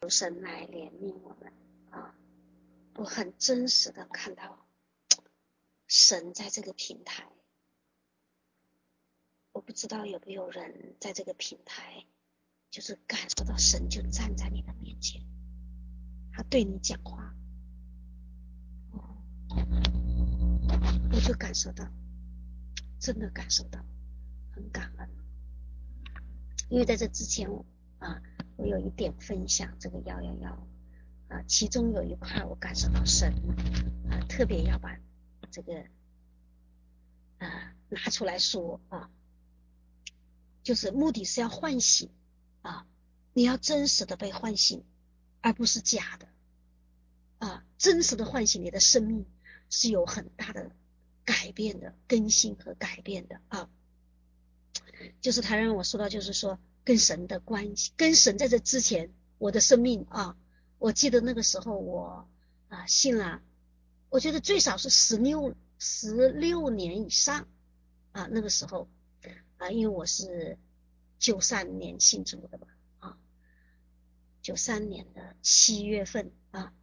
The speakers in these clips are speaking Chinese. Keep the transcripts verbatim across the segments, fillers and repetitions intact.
神来怜悯我们啊！我很真实的看到神在这个平台，我不知道有没有人在这个平台，就是感受到神就站在你的面前，他对你讲话，我就感受到，真的感受到，很感恩。因为在这之前啊，我有一点分享这个幺幺幺啊，其中有一块我感受到神啊，特别要把这个啊拿出来说啊，就是目的是要唤醒啊，你要真实的被唤醒，而不是假的啊，真实的唤醒你的生命是有很大的改变的，更新和改变的啊。就是他让我说到，就是说跟神的关系，跟神在这之前，我的生命啊，我记得那个时候我啊信了，我觉得最少是十六十六年以上啊，那个时候啊，因为我是九三年信主的嘛啊，九三年的七月份啊，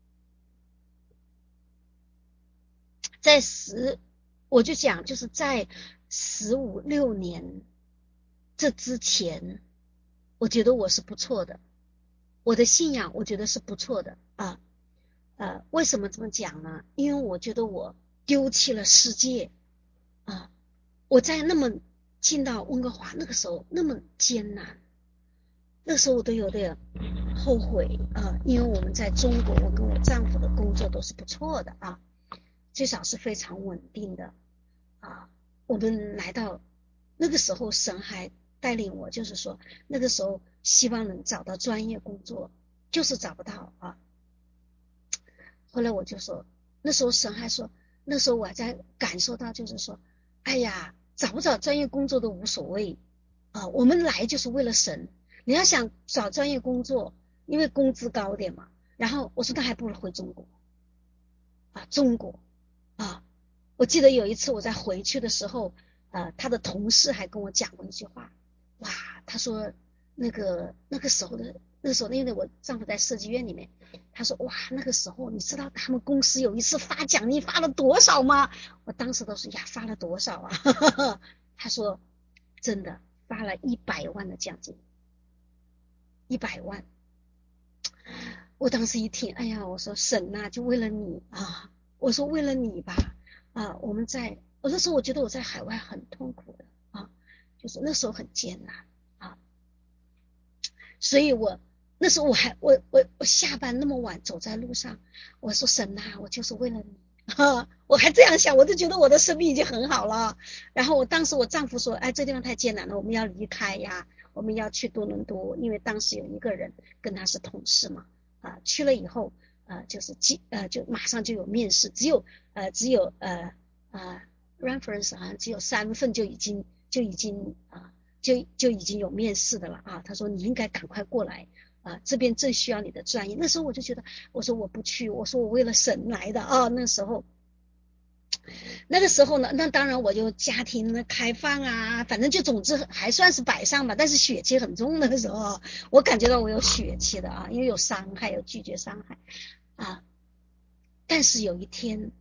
在十我就讲就是在十五六年这之前，我觉得我是不错的，我的信仰我觉得是不错的啊。呃，为什么这么讲呢？因为我觉得我丢弃了世界啊，我在那么进到温哥华那个时候那么艰难，那时候我都有点后悔啊，因为我们在中国，我跟我丈夫的工作都是不错的啊，至少是非常稳定的啊。我们来到那个时候，神还带领我，就是说那个时候希望能找到专业工作，就是找不到啊。后来我就说，那时候神还说，那时候我还在感受到，就是说，哎呀，找不找专业工作都无所谓啊，我们来就是为了神。你要想找专业工作，因为工资高点嘛。然后我说，那还不如回中国啊，中国啊。我记得有一次我在回去的时候，呃，他的同事还跟我讲过一句话，哇，他说那个那个时候的那个时候，因为我丈夫在设计院里面，他说哇，那个时候你知道他们公司有一次发奖励发了多少吗？我当时都是呀，发了多少啊？他说真的发了一百万的奖金，一百万。我当时一听，哎呀，我说神呐、啊，就为了你啊，我说为了你吧啊，我们在我那时候我觉得我在海外很痛苦的啊，就是那时候很艰难啊，所以我那时候我还我我我下班那么晚走在路上，我说神呐、啊，我就是为了你啊，我还这样想，我就觉得我的生命已经很好了。然后我当时我丈夫说，哎，这地方太艰难了，我们要离开呀，我们要去多伦多，因为当时有一个人跟他是同事嘛。啊，去了以后，呃，就是即呃就马上就有面试，只有呃只有呃呃 reference 好像只有三份就已经就已经啊、呃、就就已经有面试的了啊。他说你应该赶快过来啊、呃，这边正需要你的专业。那时候我就觉得，我说我不去，我说我为了神来的啊。那时候。那个时候呢，那当然我就家庭的开放啊，反正就总之还算是摆上吧，但是血气很重。那个时候我感觉到我有血气的啊，因为有伤害，有拒绝伤害啊。但是有一天，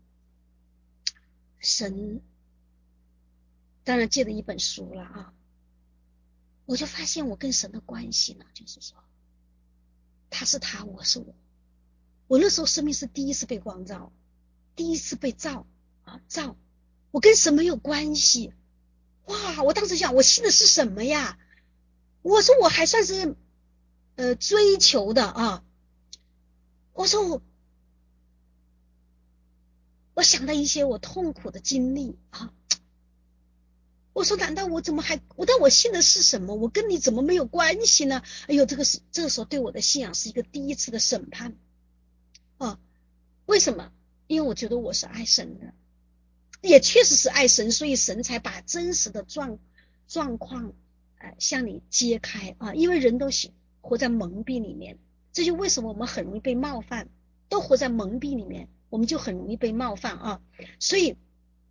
神当然借了一本书了啊，我就发现我跟神的关系呢，就是说他是他，我是我。我那时候生命是第一次被光照，第一次被照啊照，我跟神没有关系。哇，我当时想，我信的是什么呀？我说我还算是呃追求的啊。我说我我想到一些我痛苦的经历啊。我说难道我怎么还我但我信的是什么？我跟你怎么没有关系呢？哎呦，这个是这个时候对我的信仰是一个第一次的审判啊。为什么？因为我觉得我是爱神的，也确实是爱神，所以神才把真实的状状况呃向你揭开啊。因为人都活在蒙蔽里面，这就为什么我们很容易被冒犯，都活在蒙蔽里面，我们就很容易被冒犯啊。所以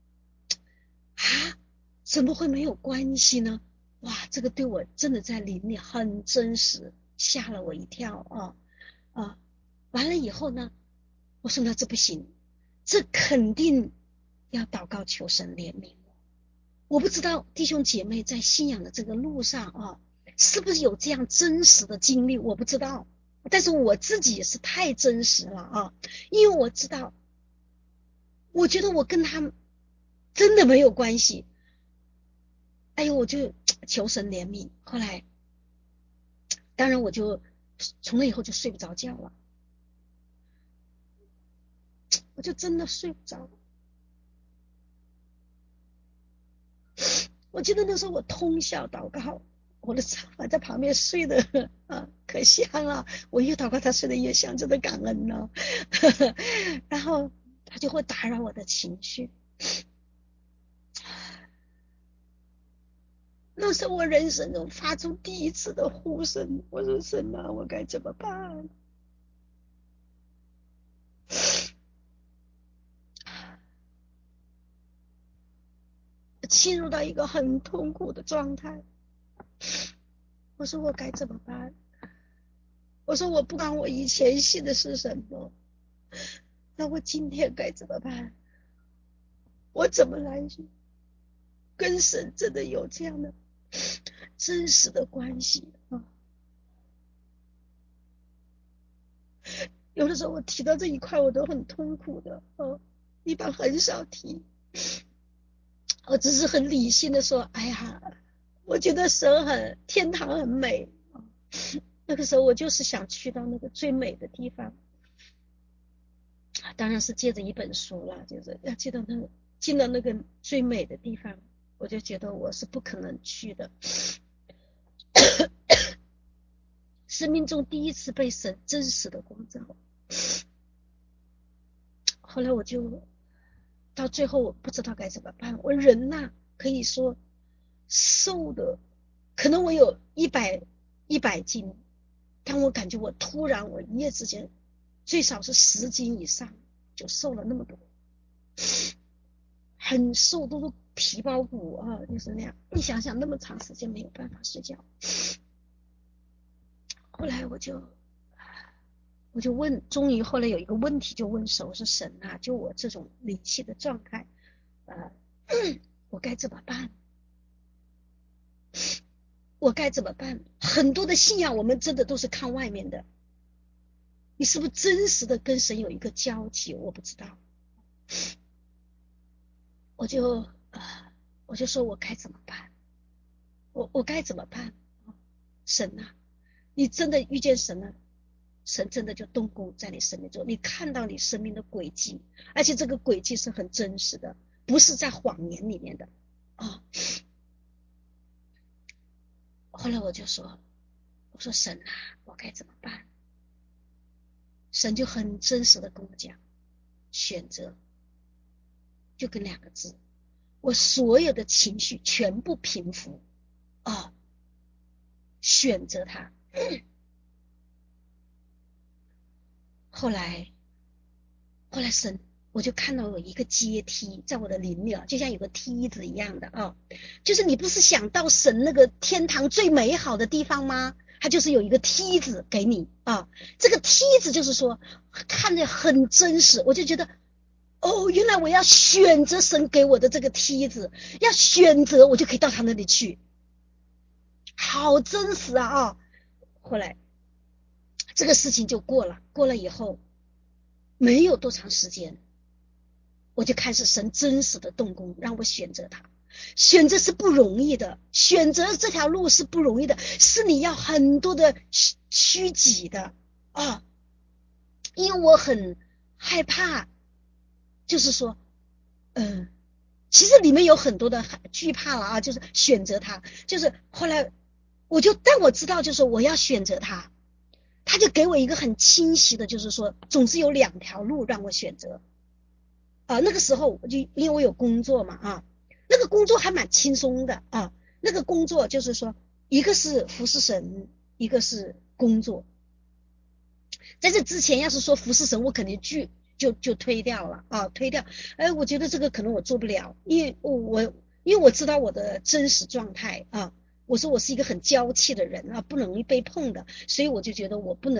啊，怎么会没有关系呢？哇，这个对我真的在灵里很真实，吓了我一跳啊。 啊。完了以后呢，我说那这不行，这肯定要祷告求神怜悯我。我不知道弟兄姐妹在信仰的这个路上啊，是不是有这样真实的经历，我不知道。但是我自己是太真实了啊，因为我知道，我觉得我跟他们真的没有关系。哎呦，我就求神怜悯。后来，当然我就从那以后就睡不着觉了，我就真的睡不着。我记得那时候我通宵祷告，我的丈夫在旁边睡的啊，可香了。我越祷告他睡得越香，真的感恩了。然后他就会打扰我的情绪。那是我人生中发出第一次的呼声，我说神啊，我该怎么办？进入到一个很痛苦的状态。我说我该怎么办？我说我不管我以前信的是什么，那我今天该怎么办？我怎么来跟神真的有这样的真实的关系啊？有的时候我提到这一块我都很痛苦的啊，一般很少提。我只是很理性的说，哎呀，我觉得神很天堂很美。那个时候我就是想去到那个最美的地方，当然是借着一本书了，就是要去到那个进到那个最美的地方，我就觉得我是不可能去的。生命中第一次被神真实的光照，后来我就到最后我不知道该怎么办。我人呐、啊，可以说瘦的，可能我有一百一百斤，但我感觉我突然我一夜之间最少是十斤以上，就瘦了那么多，很瘦，都是皮包骨啊，就是那样。你想想，那么长时间没有办法睡觉。后来我就我就问，终于后来有一个问题就问神，我说神啊，就我这种灵气的状态，呃，我该怎么办？我该怎么办？很多的信仰我们真的都是看外面的，你是不是真实的跟神有一个交集？我不知道。我就呃，我就说我该怎么办？我我该怎么办？神啊，你真的遇见神了，神真的就动工在你生命中，你看到你生命的轨迹，而且这个轨迹是很真实的，不是在谎言里面的啊、哦。后来我就说，我说神啊，我该怎么办？神就很真实的跟我讲，选择，就跟两个字，我所有的情绪全部平复啊、哦，选择它。后来，后来神，我就看到有一个阶梯在我的灵里啊，就像有个梯子一样的啊，就是你不是想到神那个天堂最美好的地方吗？它就是有一个梯子给你啊，这个梯子就是说看着很真实，我就觉得哦，原来我要选择神给我的这个梯子，要选择我就可以到他那里去，好真实啊啊！后来这个事情就过了，过了以后没有多长时间，我就开始神真实的动工，让我选择他。选择是不容易的，选择这条路是不容易的，是你要很多的虚己的啊。因为我很害怕，就是说，嗯、呃，其实里面有很多的惧怕了啊，就是选择他，就是后来我就，但我知道，就是我要选择他，他就给我一个很清晰的，就是说，总是有两条路让我选择。啊，那个时候就因为我有工作嘛啊，那个工作还蛮轻松的啊，那个工作就是说，一个是服侍神，一个是工作。在这之前，要是说服侍神，我肯定拒就就推掉了啊，推掉。哎，我觉得这个可能我做不了，因为我因为我知道我的真实状态啊，我说我是一个很娇气的人啊，不容易被碰的，所以我就觉得我不能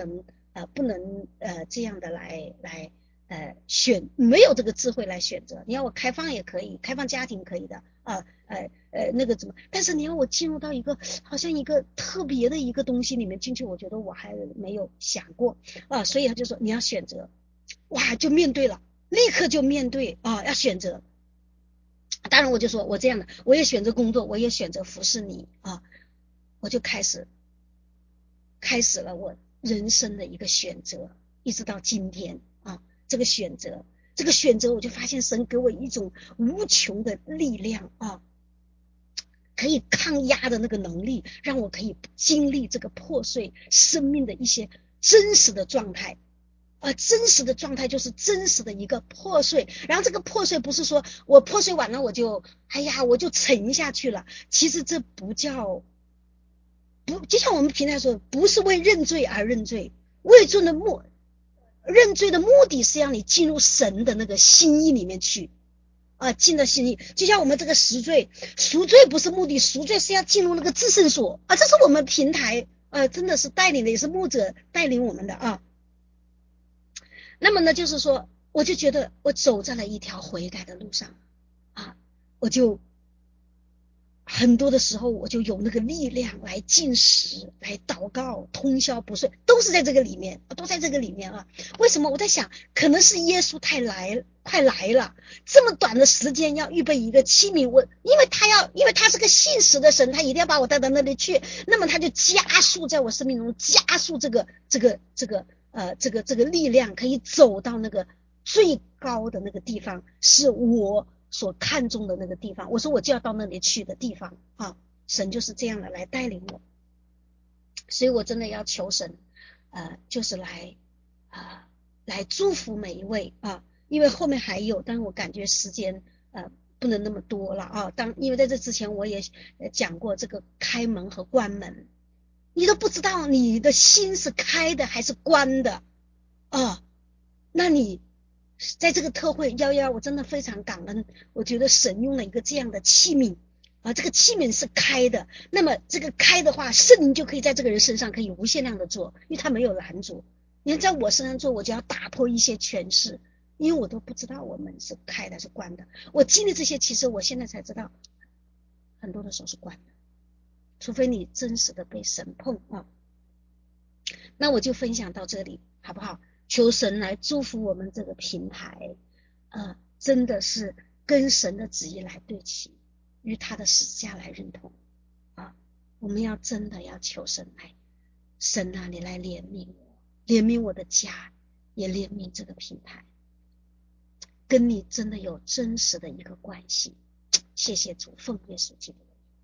呃不能呃这样的来来呃选，没有这个智慧来选择。你要我开放也可以，开放家庭可以的啊，呃呃那个怎么？但是你要我进入到一个好像一个特别的一个东西里面进去，我觉得我还没有想过啊，所以他就说你要选择，哇，就面对了，立刻就面对啊，要选择。当然我就说我这样的，我也选择工作，我也选择服侍你啊，我就开始开始了我人生的一个选择，一直到今天啊，这个选择，这个选择，我就发现神给我一种无穷的力量啊，可以抗压的那个能力，让我可以经历这个破碎生命的一些真实的状态。呃，真实的状态就是真实的一个破碎，然后这个破碎不是说我破碎完了我就，哎呀，我就沉下去了，其实这不叫，不，就像我们平常说，不是为认罪而认罪，为罪的目，认罪的目的是让你进入神的那个心意里面去，啊，进到心意，就像我们这个赎罪，赎罪不是目的，赎罪是要进入那个至圣所啊，这是我们平台，呃，真的是带领的，也是牧者带领我们的啊。那么呢，就是说，我就觉得我走在了一条悔改的路上啊，我就很多的时候我就有那个力量来进食，来祷告，通宵不睡，都是在这个里面，都在这个里面啊。为什么？我在想，可能是耶稣太来，快来了，这么短的时间要预备一个器皿，我因为他要，因为他是个信实的神，他一定要把我带到那里去，那么他就加速在我生命中加速这个这个这个呃这个这个力量，可以走到那个最高的那个地方，是我所看重的那个地方。我说我就要到那里去的地方啊，神就是这样的来带领我，所以我真的要求神，呃，就是来啊、呃、来祝福每一位啊，因为后面还有，但是我感觉时间呃不能那么多了啊。当因为在这之前我也讲过这个开门和关门，你都不知道你的心是开的还是关的啊，那你在这个特会幺幺，我真的非常感恩，我觉得神用了一个这样的器皿啊，这个器皿是开的，那么这个开的话，圣灵就可以在这个人身上可以无限量的做，因为他没有拦阻。你看在我身上做，我就要打破一些权势，因为我都不知道我们是开的是关的。我经历这些，其实我现在才知道，很多的时候是关的，除非你真实的被神碰啊。那我就分享到这里，好不好？求神来祝福我们这个平台，呃，真的是跟神的旨意来对齐，与他的十架来认同啊！我们要真的要求神来，神啊，你来怜悯我，怜悯我的家，也怜悯这个平台，跟你真的有真实的一个关系。谢谢主，奉耶稣基督。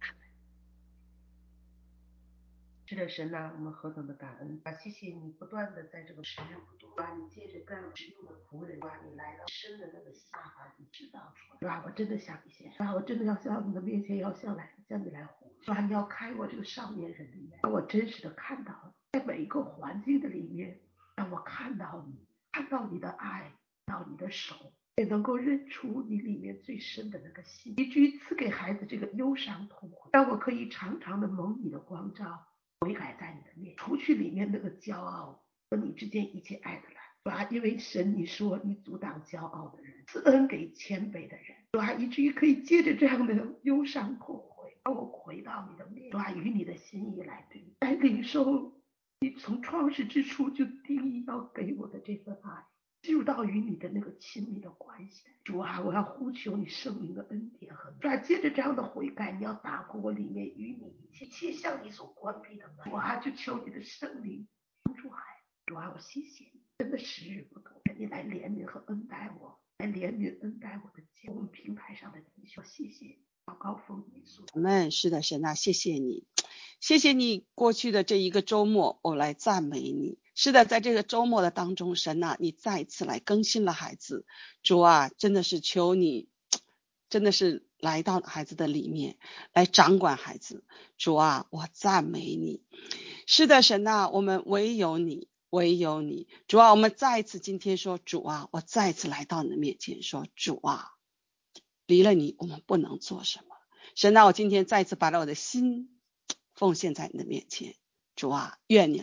是的，神呐、我们何等的感恩啊！谢谢你不断的在这个时日不多，把你借着干使用的仆人，把你来到深的那个下巴，你制造出来，是吧？我真的想一些，是吧？我真的要向你的面前，要向来向你来呼，是吧？你要开我这个少年人的眼，让我真实的看到，在每一个环境的里面，让我看到你，看到你的爱，看到你的手。也能够认出你里面最深的那个心，以至于赐给孩子这个忧伤痛苦，让我可以常常的蒙你的光照，悔改在你的面，除去里面那个骄傲和你之间一切爱的来，是吧？因为神你说你阻挡骄傲的人，赐恩给谦卑的人，是吧？以至于可以借着这样的忧伤痛悔，让我回到你的面，是吧？与你的心意来对，来领受你从创世之初就定义要给我的这份爱。进入到与你的那个亲密的关系，主啊，我要呼求你圣灵的恩典和主啊，借着这样的悔改，你要打破我里面与你一切向你所关闭的门，主啊，就求你的圣灵帮助孩子，主啊，我谢谢你，真的时日不多，你来怜悯和恩待我，来怜悯恩待我的家，我们平台上的弟兄，谢谢，祷告奉耶稣。 阿们。是的，神啊，谢谢你，谢谢你过去的这一个周末，我来赞美你。是的，在这个周末的当中，神啊，你再一次来更新了孩子，主啊，真的是求你，真的是来到孩子的里面，来掌管孩子。主啊，我赞美你。是的，神啊，我们唯有你，唯有你。主啊，我们再一次今天说，主啊，我再一次来到你的面前说，主啊，离了你，我们不能做什么。神啊，我今天再一次把我的心奉献在你的面前，主啊，愿你来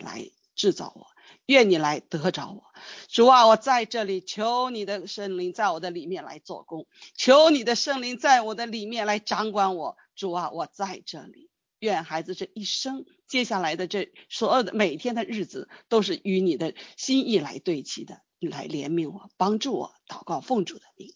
制造我，愿你来得着我。主啊，我在这里，求你的圣灵在我的里面来做工，求你的圣灵在我的里面来掌管我。主啊，我在这里，愿孩子这一生接下来的这所有的每天的日子都是与你的心意来对齐的，你来怜悯我，帮助我。祷告奉主的名。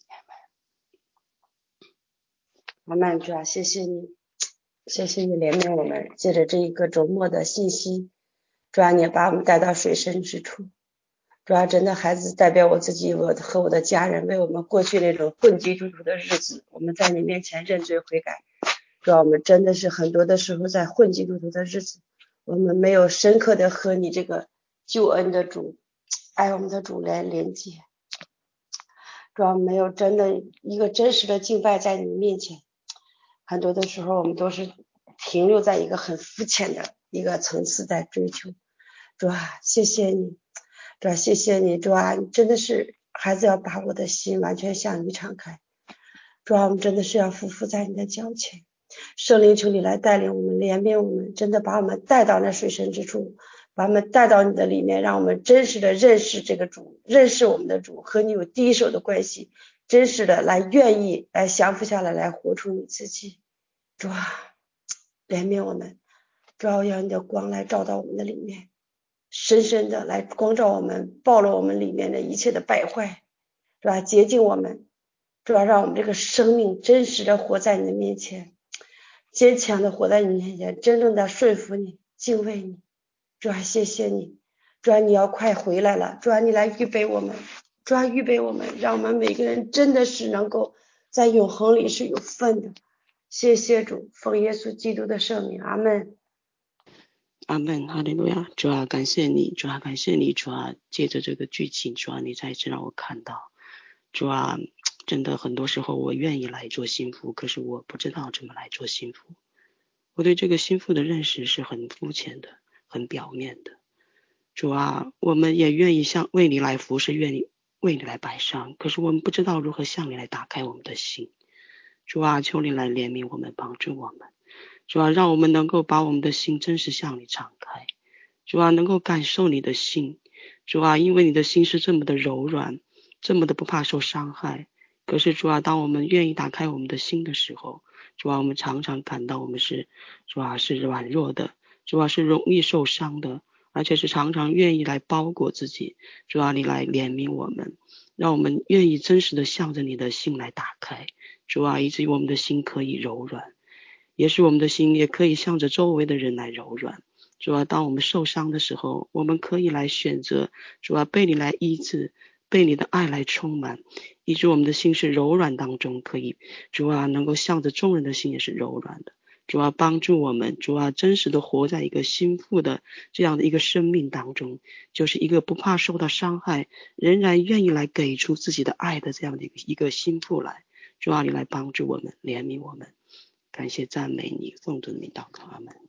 阿们。主啊，谢谢你，谢谢你怜悯我们，借着这一个周末的信息，主啊，你把我们带到水深之处。主啊，真的孩子代表我自己，我和我的家人，为我们过去那种混基督徒的日子，我们在你面前认罪悔改。主啊，我们真的是很多的时候在混基督徒的日子，我们没有深刻的和你这个救恩的主，爱我们的主来连接。主啊，没有真的一个真实的敬拜在你面前，很多的时候我们都是停留在一个很肤浅的一个层次在追求。主啊，谢谢你，主啊，谢谢你，主啊，真的是孩子要把我的心完全向你敞开。主啊，我们真的是要匍匐在你的脚前，圣灵求你来带领我们，怜悯我们，真的把我们带到那水深之处，把我们带到你的里面，让我们真实的认识这个主，认识我们的主，和你有第一手的关系，真实的来愿意来降服下来，来活出你自己。主啊，怜悯我们，主要让你的光来照到我们的里面，深深的来光照我们，暴露我们里面的一切的败坏，是吧？洁净我们，主要让我们这个生命真实的活在你的面前，坚强的活在你面前，真正的顺服你，敬畏你。主啊，谢谢你，主啊，你要快回来了，主啊，你来预备我们，主啊，预备我们，让我们每个人真的是能够在永恒里是有份的。谢谢主，奉耶稣基督的圣名，阿们。 阿们，哈利路亚。主啊，感谢你，主啊，感谢你，主啊，借着这个剧情，主啊，你再次让我看到，主啊，真的很多时候我愿意来做心腹，可是我不知道怎么来做心腹。我对这个心腹的认识是很肤浅的，很表面的。主啊，我们也愿意向为你来服侍，愿意为你来摆上，可是我们不知道如何向你来打开我们的心。主啊，求你来怜悯我们，帮助我们。主啊，让我们能够把我们的心真实向你敞开。主啊，能够感受你的心。主啊，因为你的心是这么的柔软，这么的不怕受伤害。可是主啊，当我们愿意打开我们的心的时候，主啊，我们常常感到我们是主啊是软弱的，主啊是容易受伤的，而且是常常愿意来包裹自己。主啊，你来怜悯我们，让我们愿意真实的向着你的心来打开。主啊，以至于我们的心可以柔软，也许我们的心也可以向着周围的人来柔软。主啊，当我们受伤的时候，我们可以来选择，主啊，被你来医治，被你的爱来充满，以致我们的心是柔软当中，可以，主啊，能够向着众人的心也是柔软的。主啊，帮助我们，主啊，真实的活在一个心腹的这样的一个生命当中，就是一个不怕受到伤害，仍然愿意来给出自己的爱的这样的一个一个心腹来。主啊，你来帮助我们，怜悯我们，感谢赞美你，奉主的名祷告，阿们。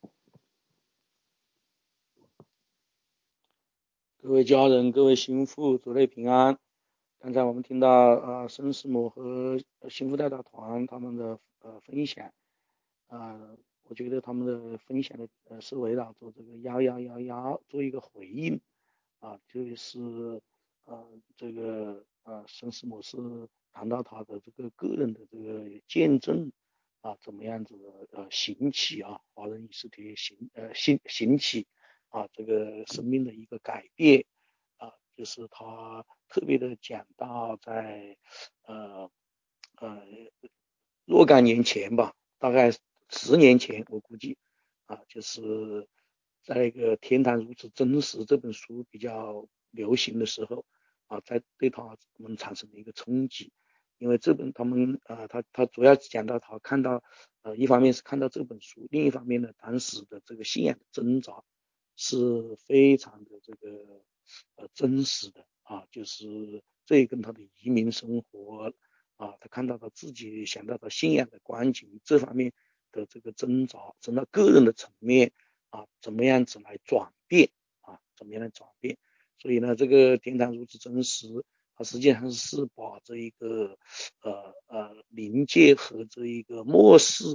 各位家人，各位心腹，主内平安。刚才我们听到呃孙师母和心腹代表团他们的呃分享，呃，我觉得他们的分享的呃是围绕着这个幺幺幺幺做一个回应啊，就是呃这个呃孙师母是谈到他的这个个人的这个见证啊，怎么样子的呃兴起啊，华人以色列兴呃兴兴起啊，这个生命的一个改变啊，就是他特别的讲到在呃呃若干年前吧，大概十年前，我估计啊，就是在那个《天堂如此真实》这本书比较流行的时候啊，在对他们产生了一个冲击。因为这本他们呃他他主要讲到他看到呃一方面是看到这本书，另一方面呢，当时的这个信仰的挣扎是非常的这个呃真实的啊，就是这跟他的移民生活啊，他看到他自己想到他信仰的光景这方面的这个挣扎，从他个人的层面啊，怎么样子来转变啊，怎么样来转变。所以呢，这个天堂如此真实，它实际上是把这一个呃呃临界和这一个末世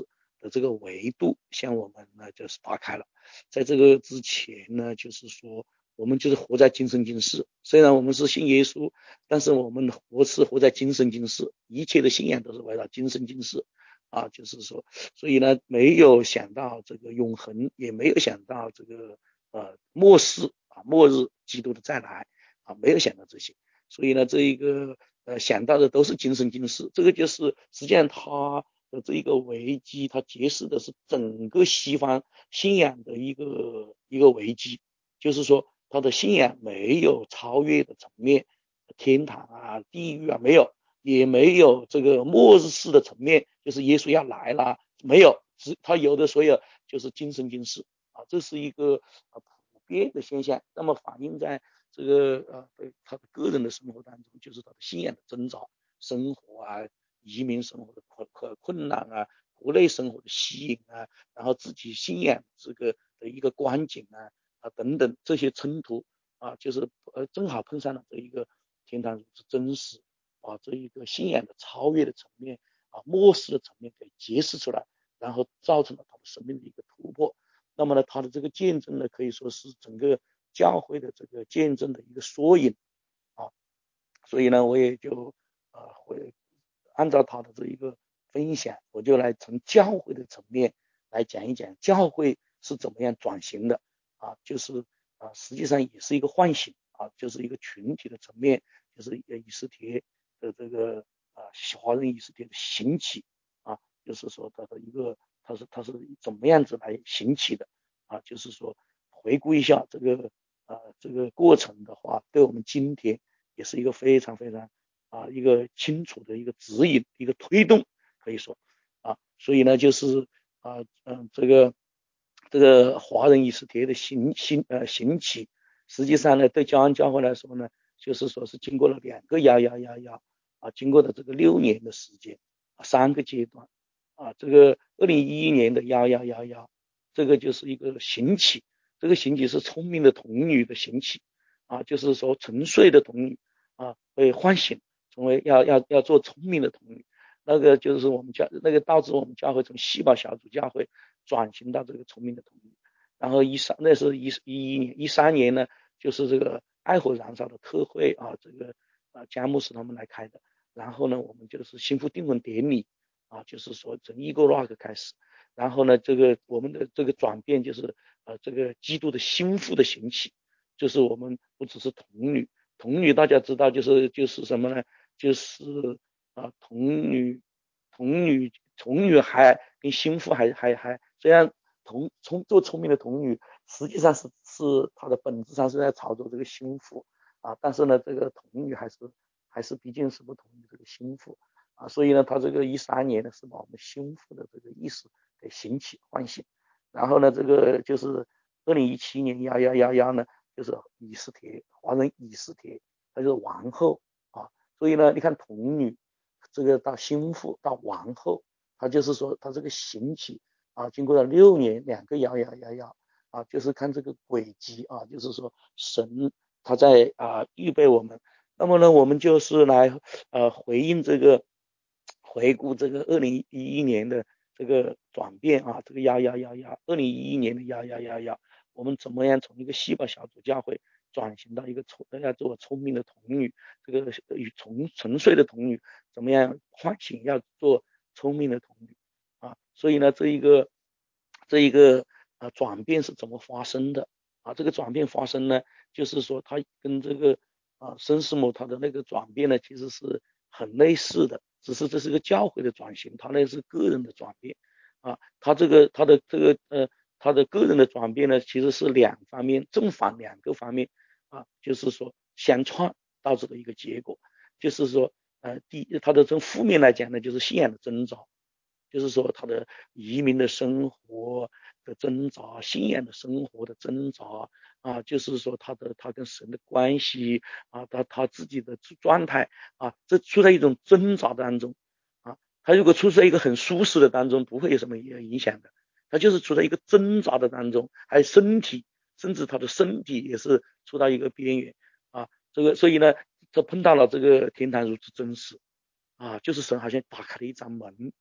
的这个维度向我们呢就是打开了。在这个之前呢，就是说我们就是活在今生今世，虽然我们是信耶稣，但是我们活是活在今生今世，一切的信仰都是围绕今生今世啊，就是说，所以呢，没有想到这个永恒，也没有想到这个呃末世啊，末日基督的再来啊，没有想到这些，所以呢，这一个呃想到的都是今生今世，这个就是实际上他的这一个危机，它揭示的是整个西方信仰的一个一个危机，就是说他的信仰没有超越的层面，天堂啊、地狱啊没有。也没有这个末日式的层面，就是耶稣要来了，没有，他有的所有就是今生今世啊，这是一个呃普遍的现象。那么反映在这个呃他的个人的生活当中，就是他的信仰的挣扎、生活啊、移民生活的困困难啊、国内生活的吸引啊，然后自己信仰这个的一个观景啊啊等等这些冲突啊，就是呃正好碰上了这一个天堂如此真实。把这一个信仰的超越的层面啊，末世的层面给揭示出来，然后造成了他的生命的一个突破。那么呢，他的这个见证呢，可以说是整个教会的这个见证的一个缩影啊。所以呢，我也就啊会按照他的这一个分享，我就来从教会的层面来讲一讲教会是怎么样转型的啊，就是啊实际上也是一个唤醒啊，就是一个群体的层面，就是以斯帖的这个啊华人以色列的兴起啊，就是说它的一个它是它是怎么样子来兴起的啊，就是说回顾一下这个啊这个过程的话，对我们今天也是一个非常非常啊一个清楚的一个指引，一个推动，可以说啊，所以呢就是啊嗯这个这个华人以色列的兴兴呃兴起，实际上呢对教安教会来说呢，就是说是经过了两个幺幺幺幺啊，经过了这个六年的时间啊，三个阶段啊，这个二零一一年的幺幺幺幺，这个就是一个兴起，这个兴起是聪明的童女的兴起啊，就是说沉睡的童女啊被唤醒，成为要要要做聪明的童女，那个就是我们教那个导致我们教会从细胞小组教会转型到这个聪明的童女，然后一三那是一一一年一三年呢，就是这个爱火燃烧的特会啊，这个啊姜牧师他们来开的，然后呢我们就是幸福订婚典礼啊，就是说从 Eagle Rock 开始，然后呢这个我们的这个转变就是呃这个基督的心腹的兴起，就是我们不只是童女，童女大家知道就是就是什么呢？就是啊童女童女童女还跟心腹还还还虽然童聪做聪明的童女，实际上是是她的本质上是在炒作这个心腹啊，但是呢这个童女还是还是毕竟是不同于这个心腹啊，所以呢他这个一三年呢是把我们心腹的这个意识给兴起唤醒，然后呢这个就是二零一七年幺幺幺幺呢就是以斯帖华人以斯帖，她就是王后啊，所以呢你看童女这个到心腹到王后，他就是说他这个兴起啊，经过了六年两个幺幺幺幺啊，就是看这个轨迹啊，就是说神他在啊预备我们，那么呢我们就是来呃回应这个回顾这个二零一一年的这个转变啊，这个幺幺幺幺，二零一一年的幺幺幺幺，我们怎么样从一个细胞小组教会转型到一个聪要做聪明的童女，这个与从沉睡的童女怎么样唤醒要做聪明的童女啊？所以呢，这一个这一个啊转变是怎么发生的啊？这个转变发生呢，就是说它跟这个啊圣师母他的那个转变呢，其实是很类似的，只是这是个教会的转型，他那是个人的转变啊。他这个他的这个呃他的个人的转变呢，其实是两方面正反两个方面啊，就是说相串导致的一个结果，就是说呃第一他的从负面来讲呢，就是信仰的增长。就是说他的移民的生活的挣扎，信仰的生活的挣扎啊，就是说他的他跟神的关系啊，他他自己的状态啊，这处在一种挣扎当中啊。他如果处在一个很舒适的当中，不会有什么影响的。他就是处在一个挣扎的当中，还有身体，甚至他的身体也是处到一个边缘啊。这个所以呢，这碰到了这个天堂如此真实啊，就是神好像打开了一扇门。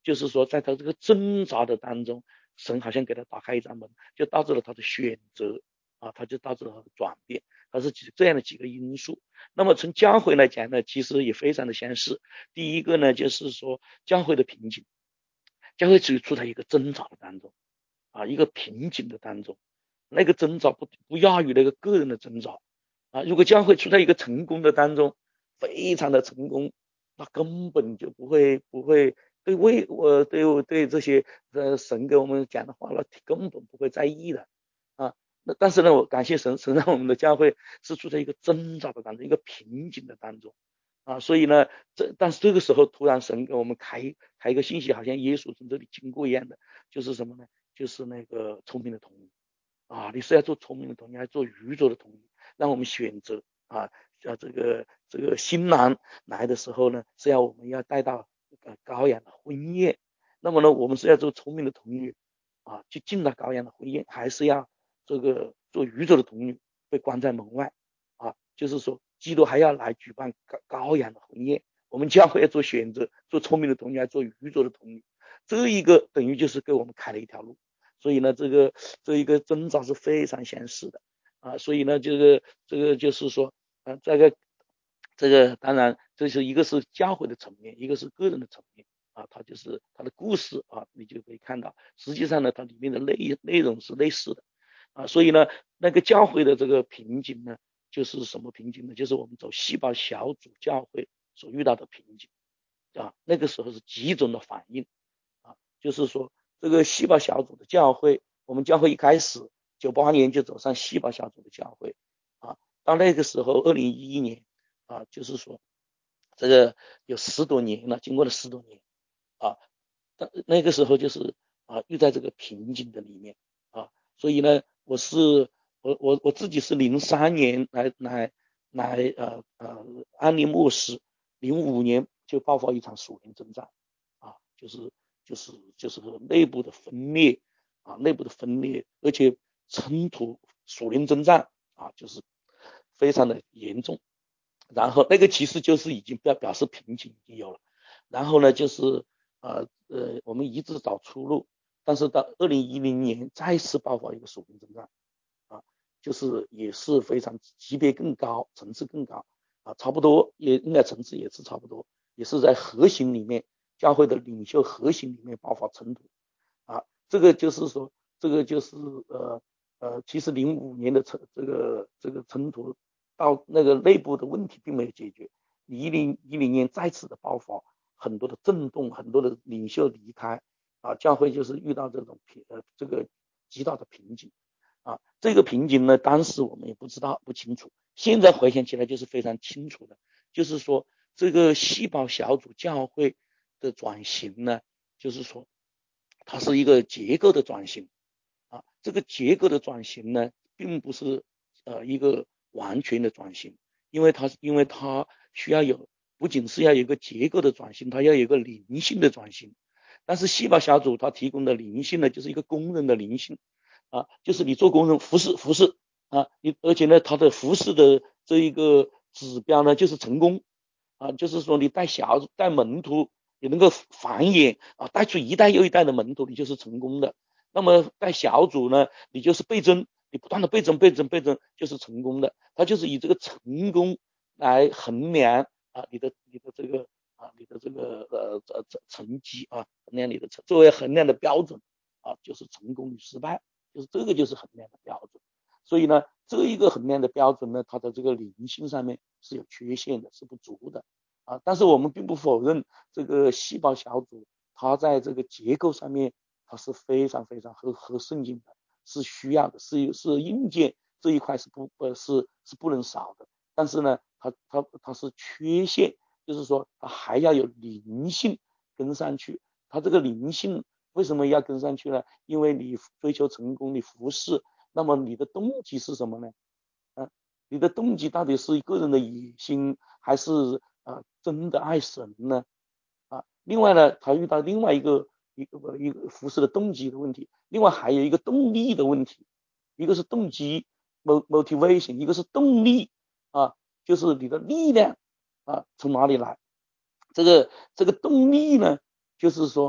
就是说在他这个挣扎的当中，神好像给他打开一扇门，就导致了他的选择啊，他就导致了他的转变，它是这样的几个因素。那么从教会来讲呢，其实也非常的相似。第一个呢，就是说教会的瓶颈，教会处处在一个挣扎的当中啊，一个瓶颈的当中，那个挣扎不不亚于那个个人的挣扎啊。如果教会处在一个成功的当中，非常的成功，那根本就不会不会对为我对我对这些呃神给我们讲的话了，根本不会在意的啊。那但是呢，我感谢神，神让我们的教会是处在一个挣扎的当中，一个瓶颈的当中啊。所以呢，这但是这个时候突然神给我们开开一个信息，好像耶稣从这里经过一样的，就是什么呢？就是那个聪明的童女啊，你是要做聪明的童女，还是做愚拙的童女？让我们选择啊。啊，这个这个新郎来的时候呢，是要我们要带到呃羔羊的婚宴。那么呢，我们是要做聪明的童女啊，去进到羔羊的婚宴，还是要这个做愚拙的童女被关在门外啊？就是说，基督还要来举办羔羔羊的婚宴，我们教会要做选择，做聪明的童女，还是做愚拙的童女？这一个等于就是给我们开了一条路。所以呢，这个这一个挣扎是非常相似的啊。所以呢，这个这个就是说。啊，这个这个当然，这是一个是教会的层面，一个是个人的层面啊，它就是它的故事啊，你就可以看到，实际上呢，它里面的内内容是类似的啊。所以呢，那个教会的这个瓶颈呢，就是什么瓶颈呢？就是我们走细胞小组教会所遇到的瓶颈啊。那个时候是几种的反应啊，就是说这个细胞小组的教会，我们教会一开始九八年就走上细胞小组的教会啊。到那个时候，二零一一年啊，就是说，这个有十多年了，经过了十多年啊，那个时候就是啊，遇在这个瓶颈的里面啊，所以呢，我是我我我自己是零三年来来来呃呃安利牧师，零五年就爆发一场属灵征战啊，就是就是就是内部的分裂啊，内部的分裂，而且冲突属灵征战啊，就是。非常的严重，然后那个其实就是已经表表示瓶颈已经有了，然后呢就是呃呃我们一直找出路，但是到二零一零年再次爆发一个属灵征战啊，就是也是非常级别更高，层次更高啊，差不多也应该层次也是差不多，也是在核心里面教会的领袖核心里面爆发冲突啊，这个就是说这个就是呃。呃，其实零五年的冲这个这个冲突到那个内部的问题并没有解决，一零一零年再次的爆发，很多的震动，很多的领袖离开啊，教会就是遇到这种瓶呃这个极大的瓶颈啊，这个瓶颈呢，当时我们也不知道不清楚，现在回想起来就是非常清楚的，就是说这个细胞小组教会的转型呢，就是说它是一个结构的转型。啊，这个结构的转型呢，并不是呃一个完全的转型，因为它因为它需要有不仅是要有一个结构的转型，它要有一个灵性的转型。但是细胞小组它提供的灵性呢，就是一个工人的灵性啊，就是你做工人服侍服侍啊，你而且呢，它的服侍的这一个指标呢，就是成功啊，就是说你带小带门徒，你能够繁衍啊，带出一代又一代的门徒，你就是成功的。那么带小组呢，你就是倍增，你不断的倍增倍增倍增，就是成功的。它就是以这个成功来衡量啊你的你的这个啊你的这个呃呃成绩啊，衡量你的成作为衡量的标准啊，就是成功与失败，就是这个就是衡量的标准。所以呢，这一个衡量的标准呢，它的这个灵性上面是有缺陷的，是不足的啊。但是我们并不否认这个细胞小组它在这个结构上面。它是非常非常合合圣经的，是需要的，是是硬件这一块是不呃是是不能少的。但是呢，它它它是缺陷，就是说它还要有灵性跟上去。它这个灵性为什么要跟上去呢？因为你追求成功，你服侍，那么你的动机是什么呢？啊，你的动机到底是个人的野心，还是啊真的爱神呢？啊，另外呢，他遇到另外一个。一个一个服饰的动机的问题，另外还有一个动力的问题，一个是动机 motivation， 一个是动力啊，就是你的力量啊从哪里来？这个这个动力呢，就是说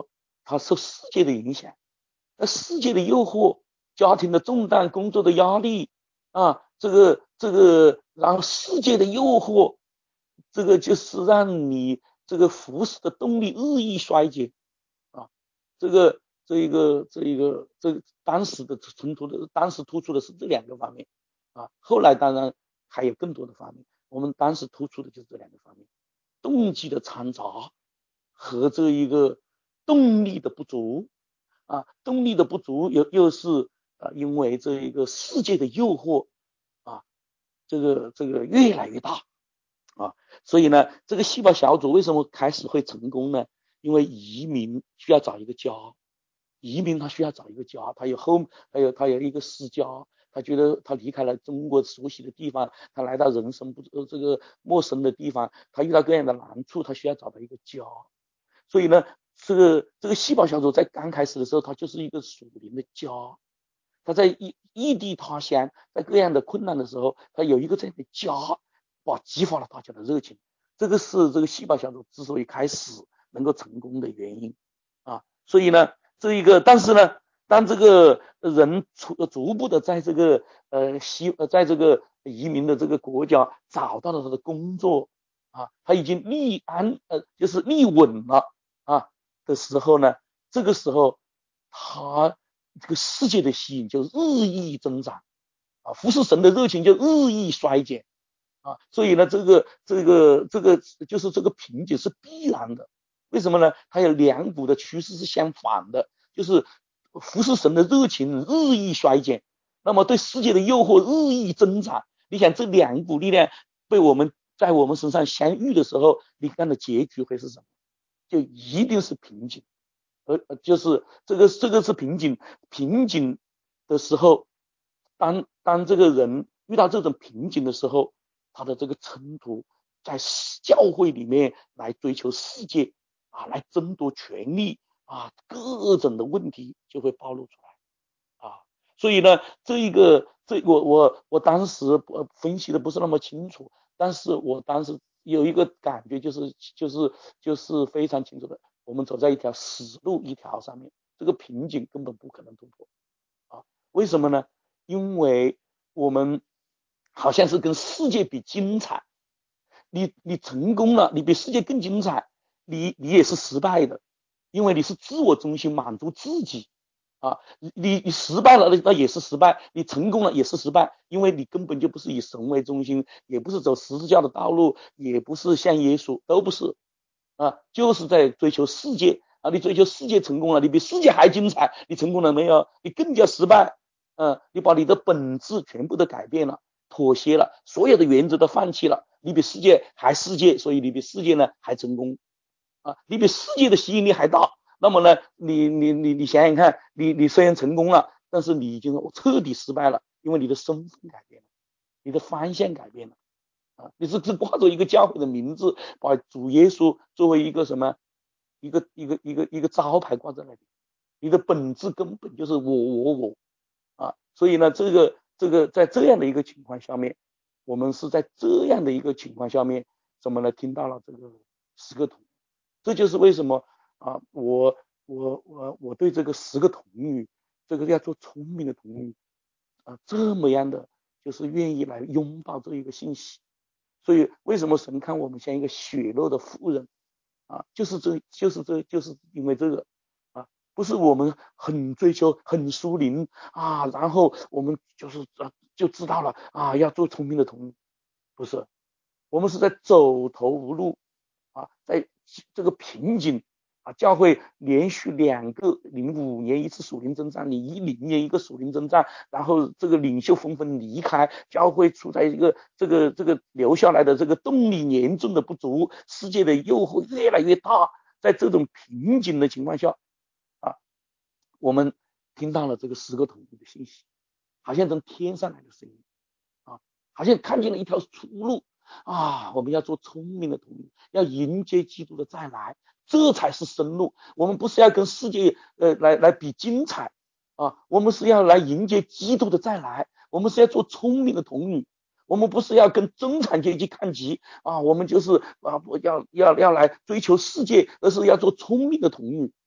他受世界的影响，那世界的诱惑，家庭的重担，工作的压力啊，这个这个，然后世界的诱惑，这个就是让你这个服侍的动力日益衰减啊。这个这一个这一个这个当时的冲突的，当时突出的是这两个方面啊，后来当然还有更多的方面，我们当时突出的就是这两个方面，动机的掺杂和这一个动力的不足啊，动力的不足又又是啊，因为这一个世界的诱惑啊，这个这个越来越大啊，所以呢，这个细胞小组为什么开始会成功呢？因为移民需要找一个家，移民他需要找一个家，他有后，他有他有一个私家，他觉得他离开了中国熟悉的地方，他来到人生不呃这个陌生的地方，他遇到各样的难处，他需要找到一个家。所以呢，这个这个细胞小组在刚开始的时候，它就是一个属灵的家。他在异异地他乡，在各样的困难的时候，他有一个这样的家，哇，激发了大家的热情。这个是这个细胞小组之所以开始能够成功的原因啊。所以呢，这一个，但是呢，当这个人逐逐步的在这个呃西呃在这个移民的这个国家找到了他的工作啊，他已经立安呃就是立稳了啊的时候呢，这个时候他这个世界的吸引就日益增长啊，服侍神的热情就日益衰减啊，所以呢，这个这个这个就是这个瓶颈是必然的。为什么呢？它有两股的趋势是相反的，就是服侍神的热情日益衰减，那么对世界的诱惑日益增长。你想这两股力量被我们在我们身上相遇的时候，你看的结局会是什么？就一定是瓶颈。呃，就是这个这个是瓶颈，瓶颈的时候，当当这个人遇到这种瓶颈的时候，他的这个冲突在教会里面来追求世界啊，来争夺权力啊，各种的问题就会暴露出来啊。所以呢，这一个这我我我当时呃分析的不是那么清楚，但是我当时有一个感觉就是就是就是非常清楚的。我们走在一条死路一条上面，这个瓶颈根本不可能突破啊！为什么呢？因为我们好像是跟世界比精彩，你你成功了，你比世界更精彩，你你也是失败的，因为你是自我中心，满足自己啊！你你失败了，那也是失败；你成功了也是失败，因为你根本就不是以神为中心，也不是走十字架的道路，也不是像耶稣，都不是。啊，就是在追求世界啊！你追求世界成功了，你比世界还精彩，你成功了没有？你更加失败。嗯、啊，你把你的本质全部都改变了，妥协了，所有的原则都放弃了，你比世界还世界，所以你比世界呢还成功啊！你比世界的吸引力还大，那么呢，你你你你想想看，你你虽然成功了，但是你已经彻底失败了，因为你的身份改变了，你的方向改变了。啊，你是是挂着一个教会的名字，把主耶稣作为一个什么，一个一个一个一个招牌挂在那里，你的本质根本就是我我我啊，所以呢，这个这个在这样的一个情况下面，我们是在这样的一个情况下面，怎么呢？听到了这个十个童，这就是为什么啊，我我我我对这个十个童女，这个要做聪明的童女啊，这么样的就是愿意来拥抱这一个信息。所以为什么神看我们像一个血肉的妇人啊？就是这就是这就是因为这个啊，不是我们很追求很疏灵啊，然后我们就是啊就知道了啊，要做聪明的童女，不是，我们是在走投无路啊，在这个瓶颈啊，教会连续两个零五年一次属灵征战，你一零年一个属灵征战，然后这个领袖纷纷离开，教会处在一个这个这个留下来的这个动力严重的不足，世界的诱惑越来越大，在这种瓶颈的情况下啊，我们听到了这个十个童女的信息，好像从天上来的声音啊，好像看见了一条出路啊，我们要做聪明的童女，要迎接基督的再来，这才是生路。我们不是要跟世界呃来来比精彩啊，我们是要来迎接基督的再来，我们是要做聪明的童女，我们不是要跟中产阶级看齐啊，我们就是啊要要要来追求世界，而是要做聪明的童女